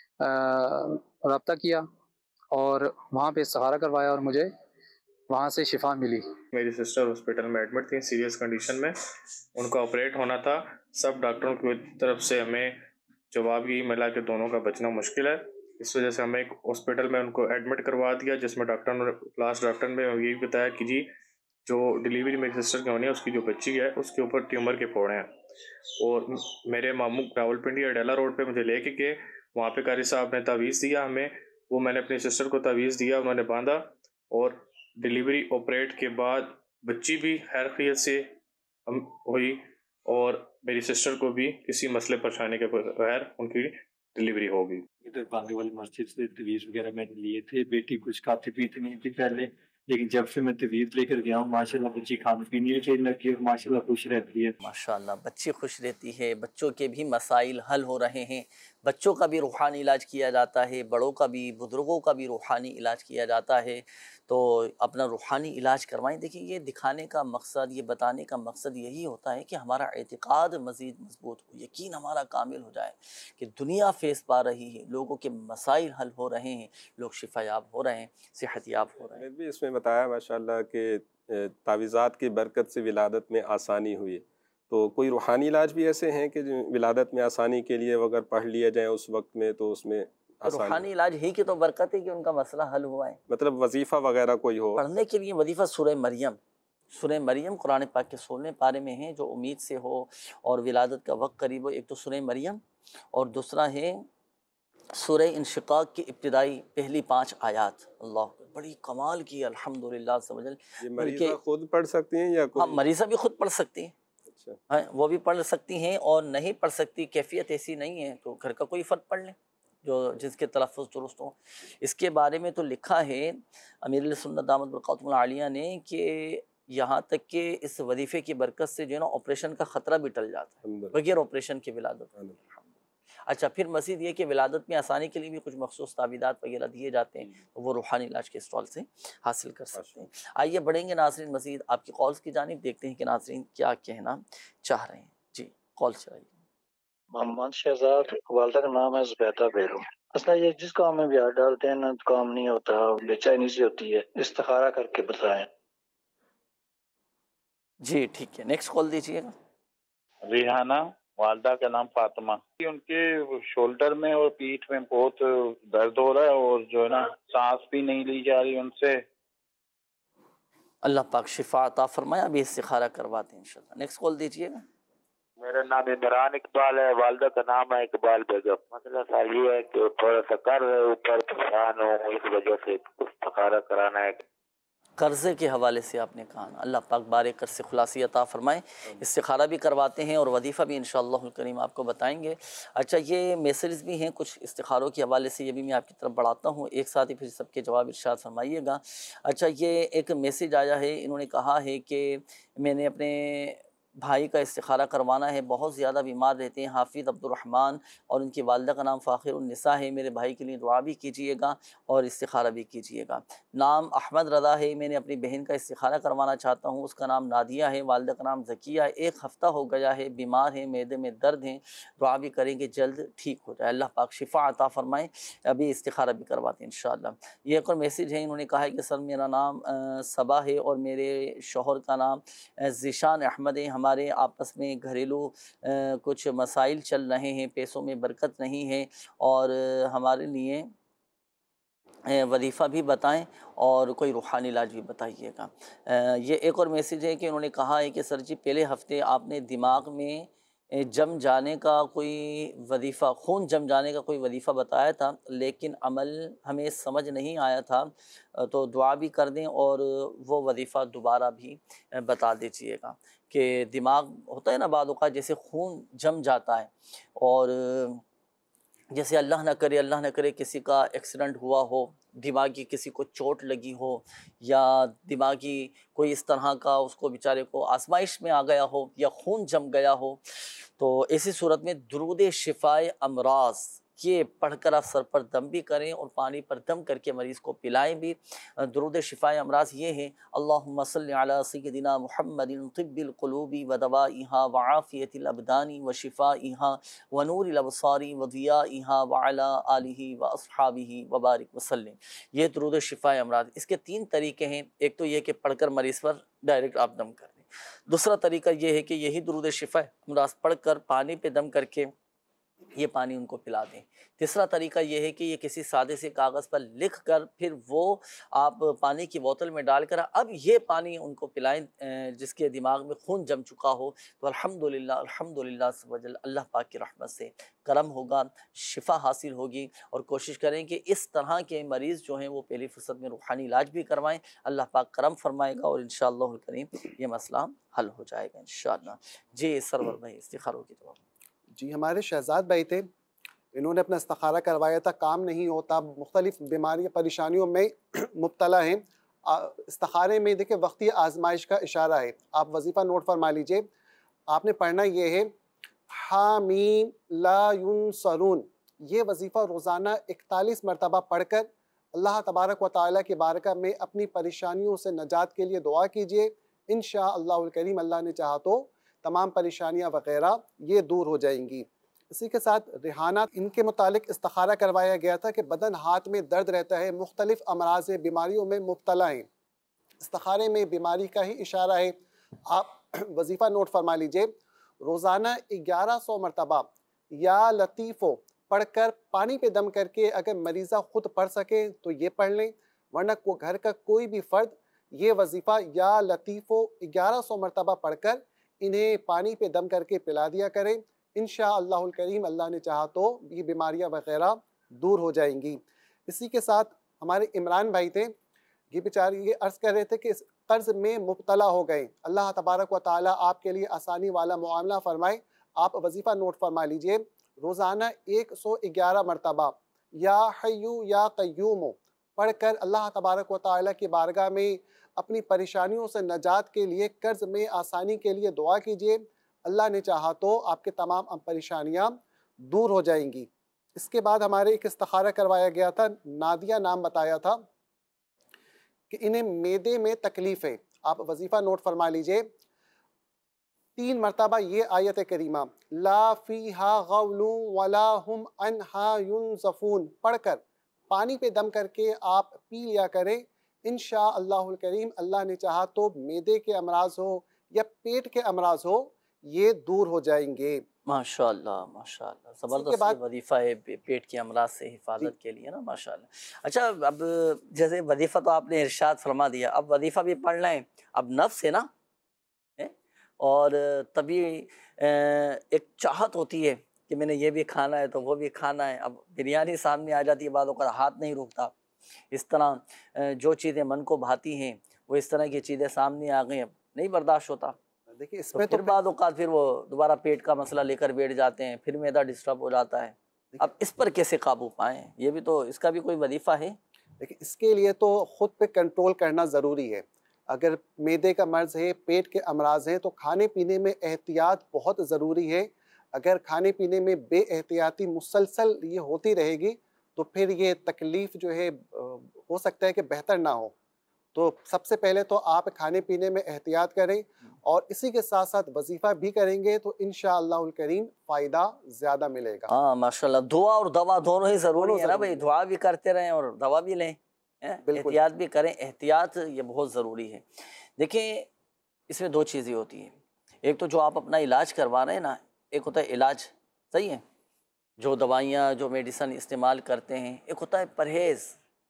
رابطہ کیا اور وہاں پہ استخارہ کروایا اور مجھے وہاں سے شفا ملی۔ میری سسٹر ہاسپٹل میں ایڈمٹ تھی سیریس کنڈیشن میں، ان کا آپریٹ ہونا تھا۔ سب ڈاکٹروں کی طرف سے ہمیں جواب یہی ملا کہ دونوں کا بچنا مشکل ہے، اس وجہ سے ہمیں ایک ہاسپٹل میں ان کو ایڈمٹ کروا دیا، جس میں لاسٹ ڈاکٹر نے یہی بتایا کہ جی جو ڈیلیوری میری سسٹر کی ہونی ہے، اس کی جو بچی ہے اس کے اوپر ٹیومر کے پھوڑے ہیں۔ اور میرے ماموں راولپنڈی اڈیلا روڈ پہ مجھے لے کے گئے، وہاں پہ قاری صاحب نے تعویذ دیا ہمیں، وہ میں نے اپنی سسٹر کو تعویذ دیا، انہوں نے باندھا، اور ڈیلیوری آپریٹ کے بعد بچی بھی خیریت سے ہوئی اور میری سسٹر کو بھی کسی مسئلے پریشانی کے بغیر ان کی ڈیلیوری ہو گئی۔ ادھر باندھے والی مسجد سے تعویذ وغیرہ میں نے لیے تھے، بیٹی کچھ کھاتی پیتی نہیں تھی پہلے، لیکن جب سے میں تعویذ لے کر گیا ہوں ماشاءاللہ بچی کھانے پینے کے لگی ہے، ماشاءاللہ خوش رہتی ہے۔ ماشاءاللہ بچی خوش رہتی ہے، بچوں کے بھی مسائل حل ہو رہے ہیں، بچوں کا بھی روحانی علاج کیا جاتا ہے، بڑوں کا بھی، بزرگوں کا بھی روحانی علاج کیا جاتا ہے۔ تو اپنا روحانی علاج کروائیں۔ دیکھیں، یہ دکھانے کا مقصد، یہ بتانے کا مقصد یہی ہوتا ہے کہ ہمارا اعتقاد مزید مضبوط ہو، یقین ہمارا کامل ہو جائے کہ دنیا فیض پا رہی ہے، لوگوں کے مسائل حل ہو رہے ہیں، لوگ شفا یاب ہو رہے ہیں، صحت یاب ہو رہے ہیں۔ بھی اس میں بتایا ماشاءاللہ کہ تعویذات کی برکت سے ولادت میں آسانی ہوئی، تو کوئی روحانی علاج بھی ایسے ہیں کہ جو ولادت میں آسانی کے لیے اگر پڑھ لیا جائے اس وقت میں تو اس میں روحانی علاج ہی کی تو برکت ہے کہ ان کا مسئلہ حل ہوا ہے۔ مطلب وظیفہ وغیرہ کوئی ہو پڑھنے کے لیے وظیفہ سورہ مریم قرآن پاک کے 16 پارے میں ہیں، جو امید سے ہو اور ولادت کا وقت قریب ہو۔ ایک تو سورہ مریم اور دوسرا ہے سورہ انشقاق کی ابتدائی پہلی 5 آیات۔ اللہ بڑی کمال کی الحمدللہ سمجھ۔ یہ مریضہ خود پڑھ سکتی ہیں یا ہاں، مریضہ بھی خود پڑھ سکتی ہیں، وہ بھی پڑھ سکتی ہیں، اور نہیں پڑھ سکتی کیفیت ایسی نہیں ہے تو گھر کا کوئی فرد پڑھ لیں جو جس کے تلفظ درست ہوں۔ اس کے بارے میں تو لکھا ہے امیر سنت دامت برکاتہ العالیہ نے کہ یہاں تک کہ اس وظیفے کی برکت سے جو ہے نا آپریشن کا خطرہ بھی ٹل جاتا ہے، بغیر آپریشن کے ولادت۔ اچھا، پھر مزید یہ کہ ولادت میں آسانی کے لیے بھی کچھ مخصوص تعویذات وغیرہ دیے جاتے ہیں، تو وہ روحانی علاج کے اسٹال سے حاصل کر سکتے ہیں۔ آئیے بڑھیں گے ناظرین مزید آپ کی کالز کی جانب، دیکھتے ہیں کہ ناظرین کیا کہنا چاہ رہے ہیں۔ جی، کال چلائیے۔ محمد شہزاد، والدہ کا نام ہے زبیدہ بیرو۔ اصلا یہ جس کام میں بھی ہاتھ ڈالتے ہیں نا کام نہیں ہوتا، بے چینی سی ہوتی ہے، استخارہ کر کے بتائیں۔ جی ٹھیک ہے، نیکسٹ کال دیجیے گا۔ ریحانہ والدہ کا نام فاطمہ. ان کے شولڈر میں اور پیٹھ میں بہت درد ہو رہا ہے اور جو ہے نا سانس بھی نہیں لی جا رہی ان سے. اللہ پاک شفا عطا فرمائے. ابھی استخارہ کرواتے ہیں انشاءاللہ. نیکسٹ کال دیجیے گا. میرا نام عمران اقبال ہے، والدہ کا نام ہے اقبال بیگم. مسئلہ سر یہ ہے کہ تھوڑا سا قرض ہے اوپر، پریشان ہوں، اس وجہ سے استخارہ کرانا ہے. قرضے کے حوالے سے آپ نے کہا. اللہ پاک بارے قرض سے خلاصی عطا فرمائے. استخارہ بھی کرواتے ہیں اور وظیفہ بھی انشاءاللہ الکریم آپ کو بتائیں گے. اچھا، یہ میسیجز بھی ہیں کچھ استخاروں کے حوالے سے، یہ بھی میں آپ کی طرف بڑھاتا ہوں. ایک ساتھ ہی پھر سب کے جواب ارشاد فرمائیے گا. اچھا، یہ ایک میسیج آیا ہے، انہوں نے کہا ہے کہ میں نے اپنے بھائی کا استخارہ کروانا ہے، بہت زیادہ بیمار رہتے ہیں، حافظ عبد الرحمن، اور ان کی والدہ کا نام فاخر النساء ہے. میرے بھائی کے لیے دعا بھی کیجیے گا اور استخارہ بھی کیجیے گا. نام احمد رضا ہے، میں نے اپنی بہن کا استخارہ کروانا چاہتا ہوں، اس کا نام نادیہ ہے، والدہ کا نام ذکیہ ہے. 1 ہفتہ ہو گیا ہے، بیمار ہے، معدے میں درد ہیں، دعا بھی کریں گے جلد ٹھیک ہو جائے. اللہ پاک شفا عطا فرمائیں. ابھی استخارہ بھی کرواتے ہیں انشاءاللہ. یہ ایک اور میسیج ہے، انہوں نے کہا ہے کہ سر میرا نام صبا ہے اور میرے شوہر کا نام ذیشان احمد ہے. ہمارے آپس میں گھریلو کچھ مسائل چل رہے ہیں، پیسوں میں برکت نہیں ہے، اور ہمارے لیے وظیفہ بھی بتائیں اور کوئی روحانی علاج بھی بتائیے گا. یہ ایک اور میسیج ہے کہ انہوں نے کہا ہے کہ سر جی پہلے ہفتے آپ نے دماغ میں جم جانے کا کوئی وظیفہ، خون جم جانے کا کوئی وظیفہ بتایا تھا، لیکن عمل ہمیں سمجھ نہیں آیا تھا، تو دعا بھی کر دیں اور وہ وظیفہ دوبارہ بھی بتا دیجیے گا. کہ دماغ ہوتا ہے نا بعض اوقات جیسے خون جم جاتا ہے، اور جیسے اللہ نہ کرے کسی کا ایکسیڈنٹ ہوا ہو، دماغی کسی کو چوٹ لگی ہو، یا دماغی کوئی اس طرح کا اس کو بیچارے کو آزمائش میں آ گیا ہو، یا خون جم گیا ہو، تو ایسی صورت میں درود شفائے امراض یہ پڑھ کر آپ سر پر دم بھی کریں اور پانی پر دم کر کے مریض کو پلائیں بھی. درود شفائے امراض یہ ہے: اللہم صلی علی سیدنا محمد طب القلوب ودوائها وعافیت الابدان وشفائها ونور الابصار وضیائها وعلی آلہ واصحابہ وبارک وسلم. یہ درود شفائے امراض. اس کے 3 طریقے ہیں. ایک تو یہ کہ پڑھ کر مریض پر ڈائریکٹ آپ دم کر دیں. دوسرا طریقہ یہ ہے کہ یہی درود شفائے امراض پڑھ کر پانی پہ دم کر کے یہ پانی ان کو پلا دیں. تیسرا طریقہ یہ ہے کہ یہ کسی سادے سے کاغذ پر لکھ کر پھر وہ آپ پانی کی بوتل میں ڈال کر اب یہ پانی ان کو پلائیں جس کے دماغ میں خون جم چکا ہو. تو الحمدللہ سبحان اللہ پاک کی رحمت سے کرم ہوگا، شفا حاصل ہوگی. اور کوشش کریں کہ اس طرح کے مریض جو ہیں وہ پہلی فرصت میں روحانی علاج بھی کروائیں. اللہ پاک کرم فرمائے گا اور انشاءاللہ الکریم یہ مسئلہ حل ہو جائے گا انشاءاللہ. جی سرور بھائی استخاروں کی دعا. جی ہمارے شہزاد بھائی تھے، انہوں نے اپنا استخارہ کروایا تھا، کام نہیں ہوتا، مختلف بیماریاں پریشانیوں میں مبتلا ہیں. استخارے میں دیکھیں وقتی آزمائش کا اشارہ ہے. آپ وظیفہ نوٹ فرما لیجئے. آپ نے پڑھنا یہ ہے: حامیم لا ینصرون. یہ وظیفہ روزانہ 41 مرتبہ پڑھ کر اللہ تبارک و تعالیٰ کی بارگاہ میں اپنی پریشانیوں سے نجات کے لیے دعا کیجئے. انشاءاللہ الکریم اللہ نے چاہا تو تمام پریشانیاں وغیرہ یہ دور ہو جائیں گی. اسی کے ساتھ ریحانہ، ان کے متعلق استخارہ کروایا گیا تھا کہ بدن ہاتھ میں درد رہتا ہے، مختلف امراض بیماریوں میں مبتلا ہیں. استخارے میں بیماری کا ہی اشارہ ہے. آپ وظیفہ نوٹ فرما لیجئے. روزانہ 1100 مرتبہ یا لطیفو پڑھ کر پانی پہ دم کر کے اگر مریضہ خود پڑھ سکے تو یہ پڑھ لیں، ورنہ گھر کا کوئی بھی فرد یہ وظیفہ یا لطیفو 1100 مرتبہ پڑھ کر انہیں پانی پہ دم کر کے پلا دیا کریں. انشاءاللہ الکریم اللہ نے چاہا تو یہ بیماریاں وغیرہ دور ہو جائیں گی. اسی کے ساتھ ہمارے عمران بھائی تھے، یہ بیچارے یہ عرض کر رہے تھے کہ اس قرض میں مبتلا ہو گئے. اللہ تبارک و تعالیٰ آپ کے لیے آسانی والا معاملہ فرمائے. آپ وظیفہ نوٹ فرما لیجئے. روزانہ 111 مرتبہ یا حیو یا قیوم پڑھ کر اللہ تبارک و تعالیٰ کی بارگاہ میں اپنی پریشانیوں سے نجات کے لیے، قرض میں آسانی کے لیے دعا کیجئے. اللہ نے چاہا تو آپ کے تمام پریشانیاں دور ہو جائیں گی. اس کے بعد ہمارے ایک استخارہ کروایا گیا تھا، نادیہ نام بتایا تھا کہ انہیں معدے میں تکلیف ہے. آپ وظیفہ نوٹ فرما لیجئے. 3 مرتبہ یہ آیت کریمہ لا فیہا غول ولا ہم عنہا ینزفون پڑھ کر پانی پہ دم کر کے آپ پی لیا کریں. انشاءاللہ الکریم اللہ نے چاہا تو معدے کے امراض ہو یا پیٹ کے امراض ہو یہ دور ہو جائیں گے. ماشاء اللہ زبردست بعد وظیفہ ہے پیٹ کے امراض سے حفاظت کے لیے نا، ماشاء اللہ۔ اچھا اب جیسے وظیفہ تو آپ نے ارشاد فرما دیا، اب وظیفہ بھی پڑھ لیں، اب نفس ہے نا، اور تبھی ایک چاہت ہوتی ہے کہ میں نے یہ بھی کھانا ہے تو وہ بھی کھانا ہے، اب بریانی سامنے آ جاتی ہے، بعض اوقات ہاتھ نہیں روکتا، اس طرح جو چیزیں من کو بھاتی ہیں وہ اس طرح کی چیزیں سامنے آ گئی، اب نہیں برداشت ہوتا، دیکھیے اس تو میں پھر بعض اوقات پھر وہ دوبارہ پیٹ کا مسئلہ لے کر بیٹھ جاتے ہیں، پھر معدہ ڈسٹرب ہو جاتا ہے۔ اب اس پر کیسے قابو پائیں؟ یہ بھی تو اس کا بھی کوئی وظیفہ ہے۔ دیکھیے اس کے لیے تو خود پہ کنٹرول کرنا ضروری ہے۔ اگر معدے کا مرض ہے، پیٹ کے امراض ہیں، تو کھانے پینے میں احتیاط بہت ضروری ہے۔ اگر کھانے پینے میں بے احتیاطی مسلسل یہ ہوتی رہے گی تو پھر یہ تکلیف جو ہے ہو سکتا ہے کہ بہتر نہ ہو۔ تو سب سے پہلے تو آپ کھانے پینے میں احتیاط کریں، اور اسی کے ساتھ ساتھ وظیفہ بھی کریں گے تو انشاءاللہ الکریم فائدہ زیادہ ملے گا۔ ہاں ماشاءاللہ، دعا اور دوا دونوں ہی ضروری ہے نا بھائی، دعا بھی کرتے رہیں اور دوا بھی لیں، احتیاط بھی کریں، احتیاط یہ بہت ضروری ہے۔ دیکھیں اس میں دو چیزیں ہوتی ہیں، ایک تو جو آپ اپنا علاج کروا رہے ہیں نا، ایک ہوتا ہے علاج، صحیح ہے، جو دوائیاں جو میڈیسن استعمال کرتے ہیں، ایک ہوتا ہے پرہیز،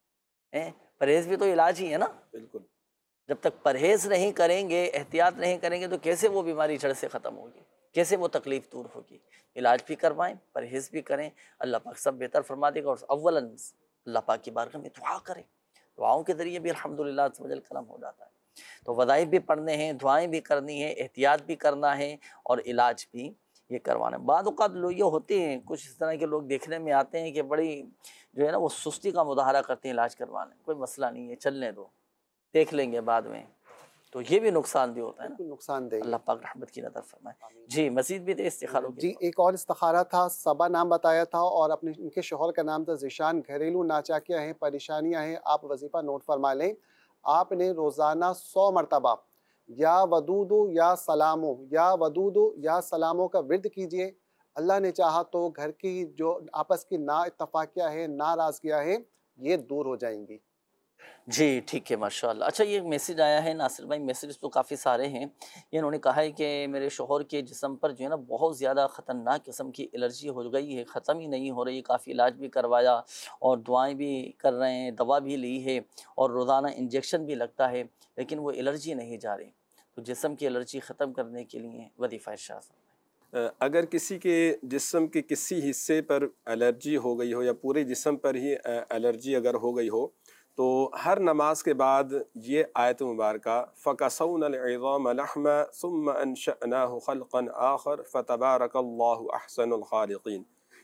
پرہیز بھی تو علاج ہی ہے نا۔ بالکل، جب تک پرہیز نہیں کریں گے، احتیاط نہیں کریں گے تو کیسے وہ بیماری جڑ سے ختم ہوگی، کیسے وہ تکلیف دور ہوگی؟ علاج بھی کروائیں، پرہیز بھی کریں، اللہ پاک سب بہتر فرما دے گا۔ اور اولاً اللہ پاک کی بارگاہ میں دعا کریں، دعاؤں کے ذریعے بھی الحمدللہ عز و جل کرم ہو جاتا ہے۔ تو وظائف بھی پڑھنے ہیں، دعائیں بھی کرنی ہیں، احتیاط بھی کرنا ہے، اور علاج بھی یہ کروانا ہے۔ بعض اوقات لوگ یہ ہوتے ہیں، کچھ اس طرح کے لوگ دیکھنے میں آتے ہیں کہ بڑی جو ہے نا وہ سستی کا مظاہرہ کرتے ہیں علاج کروانے، کوئی مسئلہ نہیں ہے، چلنے دو، دیکھ لیں گے بعد میں، تو یہ بھی نقصان بھی ہوتا ہے نا، نقصان دہ۔ اللہ پاک رحمت کی نظر فرمائے۔ جی مزید بھی تھے استخاروں کے؟ جی ایک اور استخارہ تھا، صبا نام بتایا تھا، اور اپنے ان کے شوہر کا نام تھا ذیشان۔ گھریلو ناچاکیاں ہیں، پریشانیاں ہیں، آپ وظیفہ نوٹ فرما لیں۔ آپ نے روزانہ 100 مرتبہ یا ودودو یا سلامو یا ودودو یا سلامو کا ورد کیجئے۔ اللہ نے چاہا تو گھر کی جو آپس کی نا اتفاقیاں ہیں، ناراضگیاں ہیں، یہ دور ہو جائیں گی۔ جی ٹھیک ہے ماشاءاللہ۔ اچھا یہ میسیج آیا ہے ناصر بھائی، میسیج تو کافی سارے ہیں، یہ انہوں نے کہا ہے کہ میرے شوہر کے جسم پر جو ہے نا بہت زیادہ خطرناک قسم کی الرجی ہو گئی ہے، ختم ہی نہیں ہو رہی، کافی علاج بھی کروایا اور دعائیں بھی کر رہے ہیں، دوا بھی لی ہے اور روزانہ انجیکشن بھی لگتا ہے، لیکن وہ الرجی نہیں جا رہی، تو جسم کی الرجی ختم کرنے کے لیے وظیفہ ارشاد۔ اگر کسی کے جسم کے کسی حصے پر الرجی ہو گئی ہو یا پورے جسم پر ہی الرجی اگر ہو گئی ہو، تو ہر نماز کے بعد یہ آیت مبارکہ فَكَسَوْنَا الْعِظَامَ لَحْمًا ثُمَّ أَنشَأْنَاهُ خَلْقًا آخَرَ فَتَبَارَكَ اللَّهُ أَحْسَنُ الْخَالِقِينَ،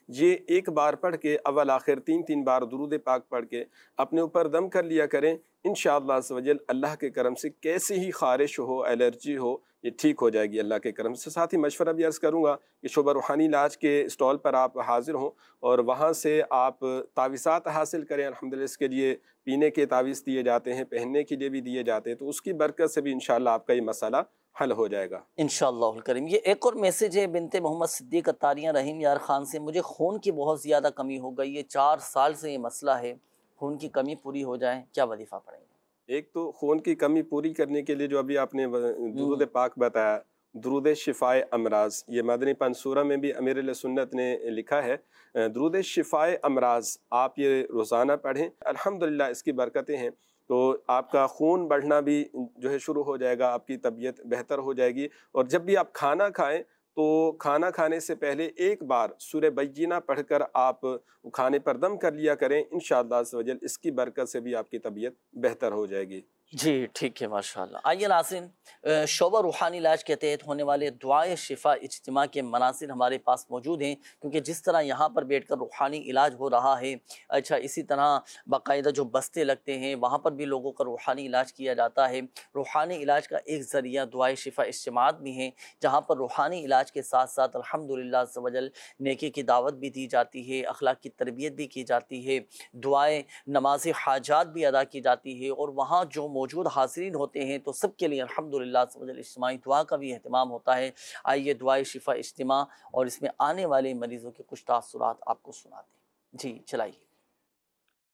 یہ ایک بار پڑھ کے اول آخر تین بار درود پاک پڑھ کے اپنے اوپر دم کر لیا کریں، انشاءاللہ عز و جل اللہ کے کرم سے کیسی ہی خارش ہو، الرجی ہو، یہ ٹھیک ہو جائے گی اللہ کے کرم سے۔ ساتھ ہی مشورہ بھی عرض کروں گا کہ شعبہ روحانی علاج کے اسٹال پر آپ حاضر ہوں اور وہاں سے آپ تعویذات حاصل کریں، الحمدللہ اس کے لیے پینے کے تعویذ دیے جاتے ہیں، پہننے کے لیے بھی دیے جاتے ہیں، تو اس کی برکت سے بھی انشاءاللہ آپ کا یہ مسئلہ حل ہو جائے گا انشاءاللہ الکریم۔ یہ ایک اور میسیج ہے بنت محمد صدیق عطاریہ رحیم یار خان سے، مجھے خون کی بہت زیادہ کمی ہو گئی ہے، 4 سال سے یہ مسئلہ ہے، خون کی کمی پوری ہو جائے کیا وظیفہ پڑھیں گے؟ ایک تو خون کی کمی پوری کرنے کے لیے جو ابھی آپ نے درود پاک بتایا، درود شفائے امراض، یہ مدنی پنصورہ میں بھی امیر اہل سنت نے لکھا ہے، درود شفائے امراض آپ یہ روزانہ پڑھیں، الحمدللہ اس کی برکتیں ہیں، تو آپ کا خون بڑھنا بھی جو ہے شروع ہو جائے گا، آپ کی طبیعت بہتر ہو جائے گی۔ اور جب بھی آپ کھانا کھائیں تو کھانا کھانے سے پہلے ایک بار سورہ بینہ پڑھ کر آپ کھانے پر دم کر لیا کریں، انشاءاللہ عز و جل اس کی برکت سے بھی آپ کی طبیعت بہتر ہو جائے گی۔ جی ٹھیک ہے ماشاءاللہ۔ آئیے ناظرین، شعبہ روحانی علاج کے تحت ہونے والے دعائے شفا اجتماع کے مناظر ہمارے پاس موجود ہیں، کیونکہ جس طرح یہاں پر بیٹھ کر روحانی علاج ہو رہا ہے، اچھا اسی طرح باقاعدہ جو بستے لگتے ہیں وہاں پر بھی لوگوں کا روحانی علاج کیا جاتا ہے۔ روحانی علاج کا ایک ذریعہ دعائے شفا اجتماعات بھی ہیں، جہاں پر روحانی علاج کے ساتھ ساتھ الحمدللہ عز و جل نیکی کی دعوت بھی دی جاتی ہے، اخلاق کی تربیت بھی کی جاتی ہے، دعائیں نماز حاجات بھی ادا کی جاتی ہے، اور وہاں جو موجود حاضرین ہوتے ہیں تو سب کے لیے الحمدللہ عز و جل اجتماعی دعا کا بھی اہتمام ہوتا ہے۔ آئیے دعائے شفا اجتماع اور اس میں آنے والے مریضوں کے کچھ تاثرات آپ کو سناتے ہیں۔ جی چلائیے۔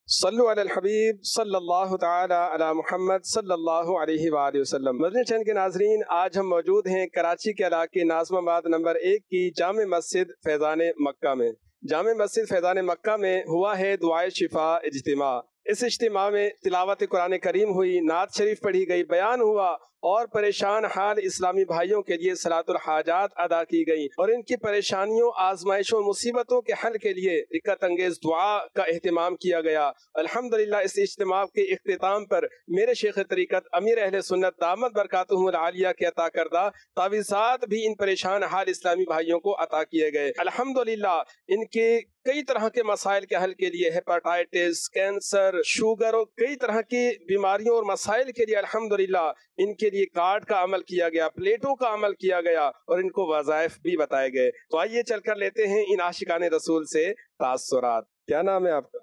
صلو علی الحبیب صلی اللہ تعالی علی محمد صلی اللہ علیہ وآلہ وسلم۔ مدنی چینل کے ناظرین، آج ہم موجود ہیں کراچی کے علاقے ناظم آباد نمبر 1 کی جامع مسجد فیضان مکہ میں۔ جامع مسجد فیضان مکہ میں ہوا ہے دعائے شفا اجتماع۔ اس اجتماع میں تلاوت قرآن کریم ہوئی، نعت شریف پڑھی گئی، بیان ہوا اور پریشان حال اسلامی بھائیوں کے لیے صلاۃ الحاجات ادا کی گئی اور ان کی پریشانیوں، آزمائشوں، مصیبتوں کے حل کے لیے رکعت انگیز دعا کا اہتمام کیا گیا۔ الحمدللہ اس اجتماع کے اختتام پر میرے شیخ طریقت امیر اہل سنت دامت برکاتہم العالیہ کے عطا کردہ تعویذات بھی ان پریشان حال اسلامی بھائیوں کو عطا کیے گئے۔ الحمدللہ ان کے کئی طرح کے مسائل کے حل کے لیے، ہیپاٹائٹس، کینسر، شوگر اور کئی طرح کی بیماریوں اور مسائل کے لیے الحمدللہ ان کے لیے کارڈ کا عمل کیا گیا، پلیٹوں کا عمل کیا گیا اور ان کو وظائف بھی بتائے گئے۔ تو آئیے چل کر لیتے ہیں ان عاشقان رسول سے تاثرات۔ کیا نام ہے آپ کا؟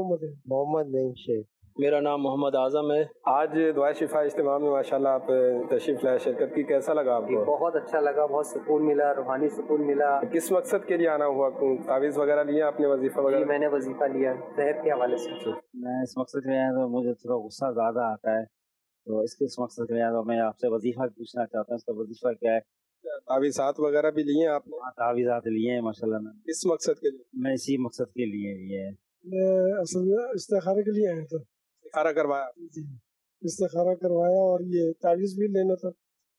محمد نعیم شیخ۔ میرا نام محمد اعظم ہے۔ آج دعائے شفا اجتماع میں ماشاءاللہ آپ تشریف لائے، شرکت کی، کیسا لگا آپ کو؟ بہت اچھا لگا، بہت سکون ملا، روحانی سکون ملا۔ کس مقصد کے لیے آنا ہوا؟ تعویذ وغیرہ لیا آپ نے، وظیفہ وغیرہ؟ جی میں نے وظیفہ لیا صحت کے حوالے سے۔ میں اس مقصد کے لیے آیا تو مجھے تھوڑا غصہ زیادہ آتا ہے، تو اس مقصد کے لیے آیا تو میں آپ سے وظیفہ پوچھنا چاہتا ہوں، اس کا وظیفہ کیا ہے؟ تعویذات وغیرہ بھی لیے آپ نے؟ تعویذات لیے ہیں ماشاءاللہ میں۔ کس مقصد کے لیے؟ میں اسی مقصد کے لیے لیے ہے۔ میں اصل میں استخارے کے لیے آیا تھا۔ استخارہ کروایا؟ جی استخارہ کروایا اور یہ تعویذ بھی لینا تھا۔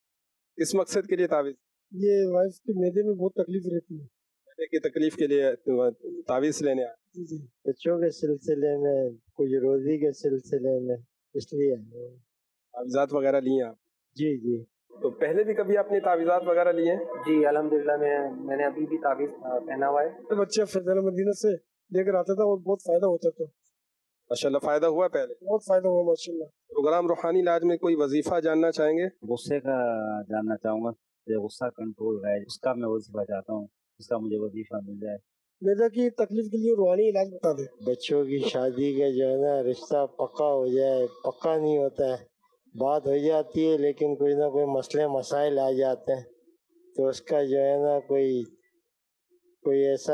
اس مقصد کے لیے تعویذ؟ یہ وائف کے معدے میں بہت تکلیف رہتی ہے، معدے کی تکلیف کے لیے تعویذ لینے آیا؟ جی جی بچوں کے سلسلے میں، کوئی روزی کے سلسلے میں، اس لیے تعویذات وغیرہ لیے آپ؟ جی جی۔ تو پہلے بھی کبھی آپ نے تعویذات وغیرہ لیے ہیں؟ جی الحمدللہ میں نے ابھی بھی تعویذ پہنا ہوا ہے۔ بچے فیضان مدینہ سے لے کر آتا تھا اور بہت فائدہ ہوتا تھا۔ ماشاءاللہ فائدہ ہوا پہلے؟ بہت فائدہ ہوا ماشاءاللہ۔ پروگرام روحانی علاج میں کوئی وظیفہ جاننا چاہیں گے؟ غصے کا جاننا چاہوں گا، یہ غصہ کنٹرول ہے، اس کا میں وظیفہ چاہتا ہوں، اس کا مجھے وظیفہ مل جائے۔ میدا کی تکلیف کے لیے روحانی علاج بتا دیں۔ بچوں کی شادی کا جو ہے نا رشتہ پکا ہو جائے، پکا نہیں ہوتا ہے، بات ہو جاتی ہے لیکن کوئی نہ کوئی مسئلے مسائل آ جاتے ہیں، تو اس کا جو ہے نا کوئی ایسا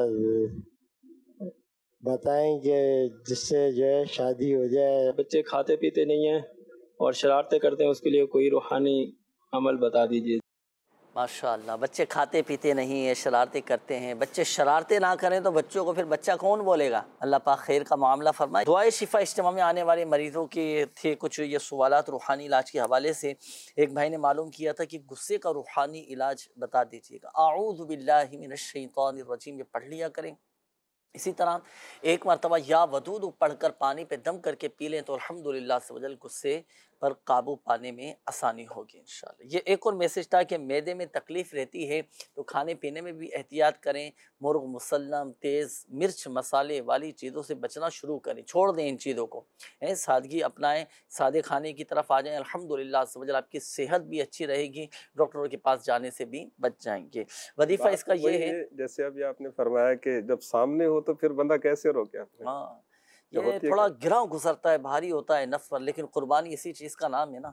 بتائیں کہ جس سے جو ہے شادی ہو جائے۔ بچے کھاتے پیتے نہیں ہیں اور شرارتیں کرتے ہیں، اس کے لیے کوئی روحانی عمل بتا دیجیے۔ ماشاءاللہ، بچے کھاتے پیتے نہیں ہیں، شرارتیں کرتے ہیں۔ بچے شرارتیں نہ کریں تو بچوں کو پھر بچہ کون بولے گا؟ اللہ پاک خیر کا معاملہ فرمائے۔ دعائے شفا اجتماع میں آنے والے مریضوں کے تھے کچھ یہ سوالات روحانی علاج کے حوالے سے۔ ایک بھائی نے معلوم کیا تھا کہ غصے کا روحانی علاج بتا دیجیے گا۔ اعوذ باللہ من الشیطان الرجیم، یہ پڑھ لیا کریں۔ اسی طرح ایک مرتبہ یا ودود پڑھ کر پانی پہ دم کر کے پی لیں تو الحمدللہ سے وجل غصے پر قابو پانے میں آسانی ہوگی انشاءاللہ۔ یہ ایک اور میسج تھا کہ معدے میں تکلیف رہتی ہے تو کھانے پینے میں بھی احتیاط کریں، مرغ مسلم، تیز مرچ مسالے والی چیزوں سے بچنا شروع کریں، چھوڑ دیں ان چیزوں کو، سادگی اپنائیں، سادے کھانے کی طرف آ جائیں، الحمدللہ سے وجل آپ کی صحت بھی اچھی رہے گی، ڈاکٹروں کے پاس جانے سے بھی بچ جائیں گے۔ وظیفہ اس کا یہ ہے، جیسے ابھی آپ نے فرمایا کہ جب سامنے ہو تو پھر بندہ کیسے روکے؟ ہاں یہ تھوڑا گراں گزرتا ہے، بھاری ہوتا ہے نفس پر، لیکن قربانی اسی چیز کا نام ہے نا،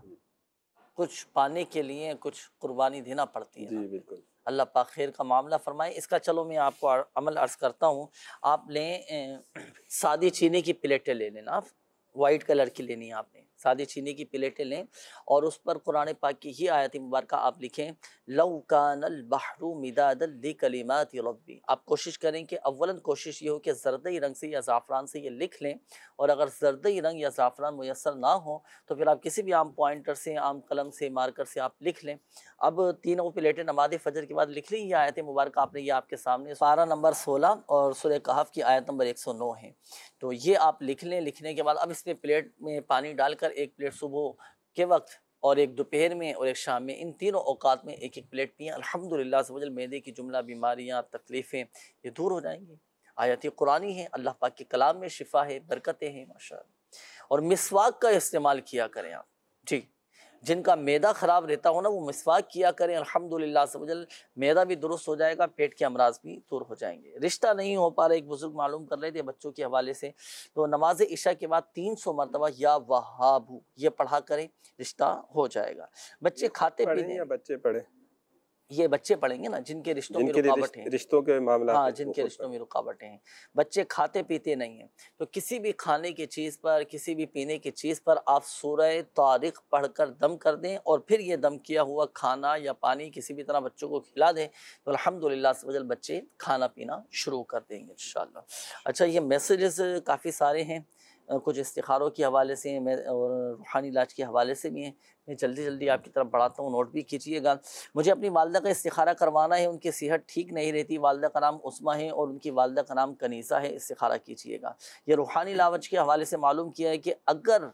کچھ پانے کے لیے کچھ قربانی دینا پڑتی ہے۔ جی بالکل، اللہ اللہ پاک خیر کا معاملہ فرمائے۔ اس کا چلو میں آپ کو عمل عرض کرتا ہوں۔ آپ لیں سادی چینی کی پلیٹیں لے لینا، آپ وائٹ کلر کی لینی ہے، آپ نے سادی چینی کی پلیٹیں لیں اور اس پر قرآن پاک کی یہ آیت مبارکہ آپ لکھیں، لو کان البحر مدادا لکلمات ربی۔ آپ کوشش کریں کہ اولاً کوشش یہ ہو کہ زردئی رنگ سے یا زعفران سے یہ لکھ لیں، اور اگر زردئی رنگ یا زعفران میسر نہ ہو تو پھر آپ کسی بھی عام پوائنٹر سے، عام قلم سے، مارکر سے آپ لکھ لیں۔ اب تینوں پلیٹیں نماز فجر کے بعد لکھ لیں، یہ آیت مبارکہ آپ نے یہ آپ کے سامنے پارہ نمبر 16 اور سورہ کہف کی آیت نمبر 109 ہے، تو یہ آپ لکھ لیں۔ لکھنے کے بعد اب اس میں پلیٹ میں پانی ڈال کر ایک پلیٹ صبح کے وقت اور ایک دوپہر میں اور ایک شام میں، ان تینوں اوقات میں ایک ایک پلیٹ پئیں، الحمدللہ سے وجل معدے کی جملہ بیماریاں، تکلیفیں یہ دور ہو جائیں گی۔ آیت قرآنی ہے، اللہ پاک کے کلام میں شفا ہے، برکتیں ہیں ماشاءاللہ۔ اور مسواک کا استعمال کیا کریں آپ، جی جن کا معدہ خراب رہتا ہو نا وہ مسواک کیا کریں، الحمدللہ سے وجل معدہ بھی درست ہو جائے گا، پیٹ کے امراض بھی دور ہو جائیں گے۔ رشتہ نہیں ہو پا رہا، ایک بزرگ معلوم کر رہے تھے بچوں کے حوالے سے، تو نماز عشاء کے بعد 300 مرتبہ یا وہابو یہ پڑھا کریں، رشتہ ہو جائے گا۔ بچے کھاتے پیتے یا بچے پڑھے یہ بچے پڑھیں گے نا جن کے رشتوں میں رکاوٹ ہیں، رشتوں کے معاملات، ہاں جن کے رشتوں میں رکاوٹیں ہیں، بچے کھاتے پیتے نہیں ہیں، تو کسی بھی کھانے کی چیز پر، کسی بھی پینے کی چیز پر آپ سورہ طارق پڑھ کر دم کر دیں، اور پھر یہ دم کیا ہوا کھانا یا پانی کسی بھی طرح بچوں کو کھلا دیں، تو الحمدللہ عز و جل بچے کھانا پینا شروع کر دیں گے انشاءاللہ۔ اچھا، یہ میسیجز کافی سارے ہیں، کچھ استخاروں کے حوالے سے ہیں اور روحانی علاج کے حوالے سے بھی ہیں، میں جلدی جلدی آپ کی طرف بڑھاتا ہوں، نوٹ بھی کیجیے گا۔ مجھے اپنی والدہ کا استخارہ کروانا ہے، ان کی صحت ٹھیک نہیں رہتی، والدہ کا نام عثمہ ہے اور ان کی والدہ کا نام کنیزہ ہے، استخارہ کیجیے گا۔ یہ روحانی علاج کے حوالے سے معلوم کیا ہے کہ اگر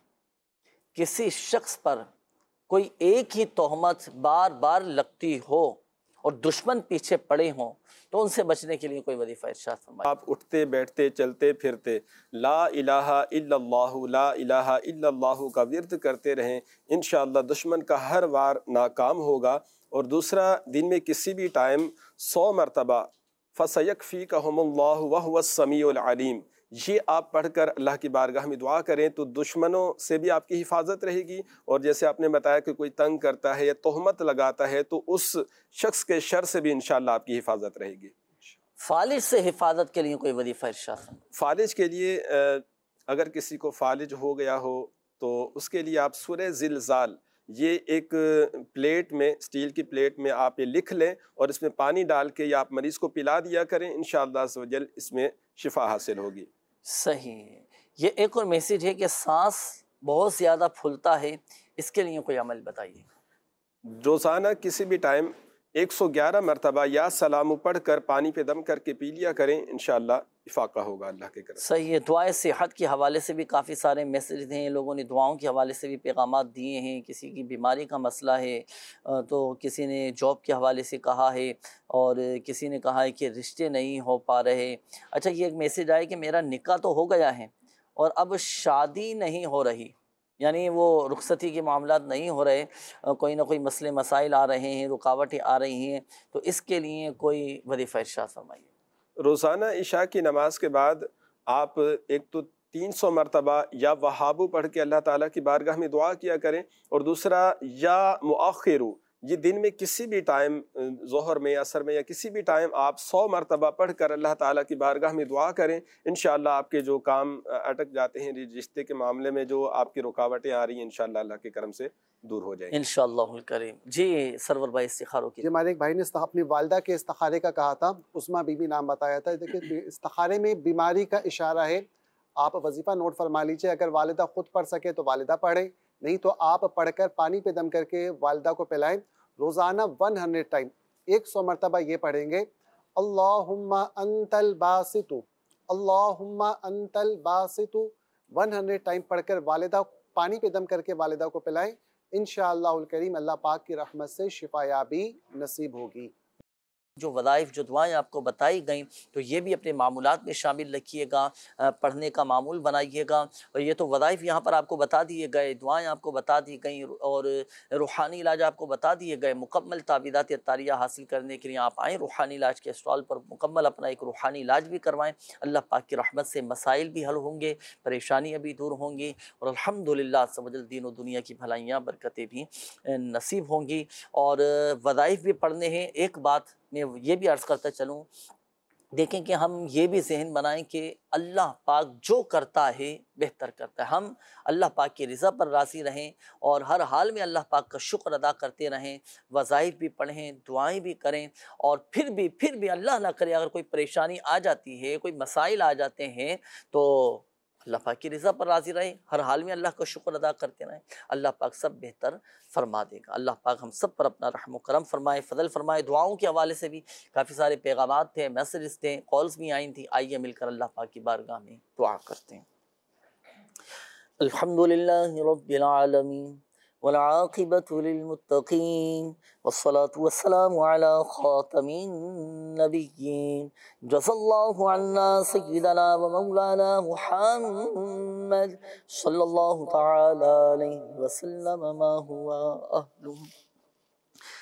کسی شخص پر کوئی ایک ہی تہمت بار بار لگتی ہو اور دشمن پیچھے پڑے ہوں تو ان سے بچنے کے لیے کوئی وظیفہ ارشاد فرمائے۔ آپ اٹھتے بیٹھتے چلتے پھرتے لا الہ الا اللہ لا الہ الا اللہ کا ورد کرتے رہیں، انشاءاللہ دشمن کا ہر وار ناکام ہوگا۔ اور دوسرا، دن میں کسی بھی ٹائم 100 مرتبہ فَسَيَكْفِيكَهُمُ اللَّهُ وَهُوَ السَّمِيعُ الْعَلِيمُ، یہ آپ پڑھ کر اللہ کی بارگاہ میں دعا کریں تو دشمنوں سے بھی آپ کی حفاظت رہے گی، اور جیسے آپ نے بتایا کہ کوئی تنگ کرتا ہے یا تہمت لگاتا ہے تو اس شخص کے شر سے بھی انشاءاللہ آپ کی حفاظت رہے گی۔ فالج سے حفاظت کے لیے کوئی وظیفہ ارشاد فرمائے۔ فالج کے لیے اگر کسی کو فالج ہو گیا ہو تو اس کے لیے آپ سورہ زلزال، یہ ایک پلیٹ میں، اسٹیل کی پلیٹ میں آپ یہ لکھ لیں اور اس میں پانی ڈال کے یا آپ مریض کو پلا دیا کریں، انشاءاللہ عز و جل اس میں شفا حاصل ہوگی۔ صحیح۔ یہ ایک اور میسیج ہے کہ سانس بہت زیادہ پھولتا ہے، اس کے لیے کوئی عمل بتائیے۔ روزانہ کسی بھی ٹائم 111 مرتبہ یا سلام پڑھ کر پانی پہ دم کر کے پی لیا کریں، انشاءاللہ افاقہ ہوگا اللہ کے کرم۔ صحیح ہے۔ دعائے صحت کے حوالے سے بھی کافی سارے میسیج ہیں، لوگوں نے دعاؤں کے حوالے سے بھی پیغامات دیے ہیں، کسی کی بیماری کا مسئلہ ہے تو کسی نے جاب کے حوالے سے کہا ہے، اور کسی نے کہا ہے کہ رشتے نہیں ہو پا رہے۔ اچھا، یہ ایک میسیج آئے کہ میرا نکاح تو ہو گیا ہے اور اب شادی نہیں ہو رہی، یعنی وہ رخصتی کے معاملات نہیں ہو رہے، کوئی نہ کوئی مسئلے مسائل آ رہے ہیں، رکاوٹیں آ رہی ہیں، تو اس کے لیے کوئی وظیفہ ارشاد فرمائیے۔ روزانہ عشاء کی نماز کے بعد آپ ایک تو 300 مرتبہ یا وہابو پڑھ کے اللہ تعالیٰ کی بارگاہ میں دعا کیا کریں، اور دوسرا یا مؤخرو، یہ دن میں کسی بھی ٹائم، ظہر میں، عصر میں، یا کسی بھی ٹائم آپ 100 مرتبہ پڑھ کر اللہ تعالیٰ کی بارگاہ میں دعا کریں، انشاءاللہ آپ کے جو کام اٹک جاتے ہیں رشتے کے معاملے میں، جو آپ کی رکاوٹیں آ رہی ہیں، انشاءاللہ اللہ کے کرم سے دور ہو جائیں گے انشاءاللہ الکریم۔ جی سرور بھائی استخاروں کی، جی ہمارے ایک بھائی نے اپنی والدہ کے استخارے کا کہا تھا، عثمہ بی بی نام بتایا تھا۔ دیکھیں استخارے میں بیماری کا اشارہ ہے، آپ وظیفہ نوٹ فرما لیجئے، اگر والدہ خود پڑھ سکے تو والدہ پڑھیں، نہیں تو آپ پڑھ کر پانی پہ دم کر کے والدہ کو پلائیں۔ روزانہ 100 ٹائم 100 مرتبہ یہ پڑھیں گے، اللہم انت الباسط، اللہم انت الباسط، 100 ٹائم پڑھ کر والدہ پانی پہ دم کر کے والدہ کو پلائیں، انشاءاللہ الکریم اللہ پاک کی رحمت سے شفا یابی نصیب ہوگی۔ جو وظائف، جو دعائیں آپ کو بتائی گئیں تو یہ بھی اپنے معمولات میں شامل رکھیے گا، پڑھنے کا معمول بنائیے گا۔ اور یہ تو وظائف یہاں پر آپ کو بتا دیے گئے، دعائیں آپ کو بتا دی گئیں، اور روحانی علاج آپ کو بتا دیے گئے۔ مکمل تعویذات اطاریہ حاصل کرنے کے لیے آپ آئیں روحانی علاج کے اسٹال پر، مکمل اپنا ایک روحانی علاج بھی کروائیں، اللہ پاک کی رحمت سے مسائل بھی حل ہوں گے، پریشانیاں بھی دور ہوں گی، اور الحمدللہ عز و جل دین و دنیا کی بھلائیاں برکتیں بھی نصیب ہوں گی۔ اور وظائف بھی پڑھنے ہیں۔ ایک بات میں یہ بھی عرض کرتا چلوں، دیکھیں کہ ہم یہ بھی ذہن بنائیں کہ اللہ پاک جو کرتا ہے بہتر کرتا ہے، ہم اللہ پاک کی رضا پر راضی رہیں اور ہر حال میں اللہ پاک کا شکر ادا کرتے رہیں، وظائف بھی پڑھیں، دعائیں بھی کریں، اور پھر بھی اللہ نہ کرے اگر کوئی پریشانی آ جاتی ہے، کوئی مسائل آ جاتے ہیں، تو اللہ پاک کی رضا پر راضی رہیں، ہر حال میں اللہ کا شکر ادا کرتے رہیں، اللہ پاک سب بہتر فرما دے گا۔ اللہ پاک ہم سب پر اپنا رحم و کرم فرمائے، فضل فرمائے۔ دعاؤں کے حوالے سے بھی کافی سارے پیغامات تھے، میسیجز تھے، کالز بھی آئی تھیں، آئیے مل کر اللہ پاک کی بارگاہ میں دعا کرتے ہیں۔ الحمدللہ رب العالمین والعاقبۃ للمتقین والصلاة والسلام علی خاتم النبیین، جزا اللہ عنا سیدنا و مولانا محمد صلی اللہ تعالی علیہ وسلم ما ہوا اہلہ۔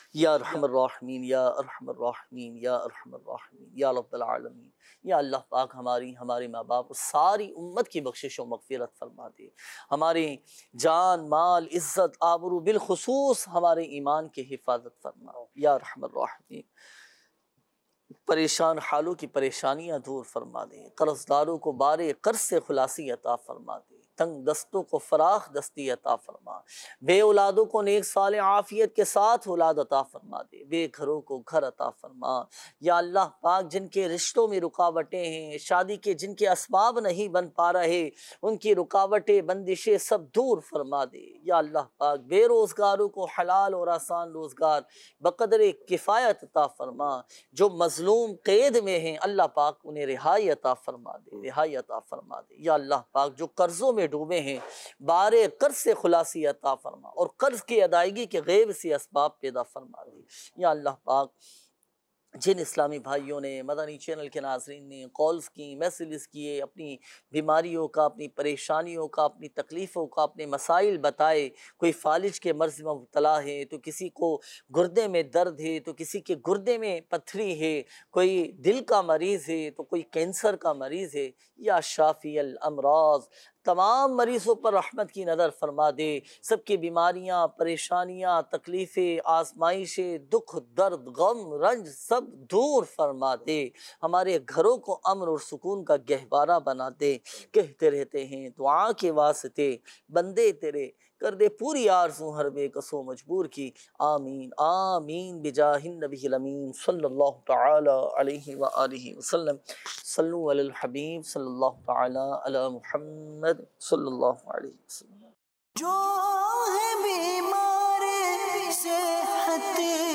یا ارحم الراحمین یا ارحم الراحمین یا ارحم الراحمین یا رب العالمین۔ یا اللہ پاک ہمارے ماں باپ اور ساری امت کی بخشش و مغفرت فرما دے، ہمارے جان مال عزت آبرو بالخصوص ہمارے ایمان کی حفاظت فرما یا ارحم الراحمین۔ پریشان حالوں کی پریشانیاں دور فرما دے، قرض داروں کو بارے قرض سے خلاصی عطا فرما دے، تنگ دستوں کو فراخ دستی عطا فرما، بے اولادوں کو نیک صالح عافیت کے ساتھ اولاد عطا فرما دے، بے گھروں کو گھر عطا فرما۔ یا اللہ پاک جن کے رشتوں میں رکاوٹیں ہیں، شادی کے جن کے اسباب نہیں بن پا رہے، ان کی رکاوٹیں بندشیں سب دور فرما دے۔ یا اللہ پاک بے روزگاروں کو حلال اور آسان روزگار بقدر کفایت عطا فرما، جو مظلوم قید میں ہیں اللہ پاک انہیں رہائی عطا فرما دے، رہائی عطا فرما دے۔ یا اللہ پاک جو قرضوں میں ڈوبے ہیں بارے قرض سے خلاصی عطا فرما اور قرض کی ادائیگی کے غیب سے اسباب پیدا فرما دے۔ یا اللہ پاک جن اسلامی بھائیوں نے مدنی چینل کے ناظرین نے کالز کی، میسیجز کیے، اپنی بیماریوں کا، اپنی پریشانیوں کا، اپنی تکلیفوں کا، اپنے مسائل بتائے، کوئی فالج کے مرض میں مبتلا ہے تو کسی کو گردے میں درد ہے تو کسی کے گردے میں پتھری ہے، کوئی دل کا مریض ہے تو کوئی کینسر کا مریض ہے، یا شافی الامراض تمام مریضوں پر رحمت کی نظر فرما دے، سب کی بیماریاں، پریشانیاں، تکلیفیں، آزمائشیں، دکھ، درد، غم، رنج سب دور فرما دے، ہمارے گھروں کو امن اور سکون کا گہوارہ بنا دے۔ کہتے رہتے ہیں دعا کے واسطے بندے تیرے، کر دے پوری آرزو ہر بے کسو مجبور کی، آمین آمین بجاہ النبی الامین صلی اللہ تعالی علیہ وآلہ وسلم۔ صلو علی الحبیب صلی اللہ تعالی علی محمد صلی اللہ علیہ وسلم۔ جو ہے بیمار صحت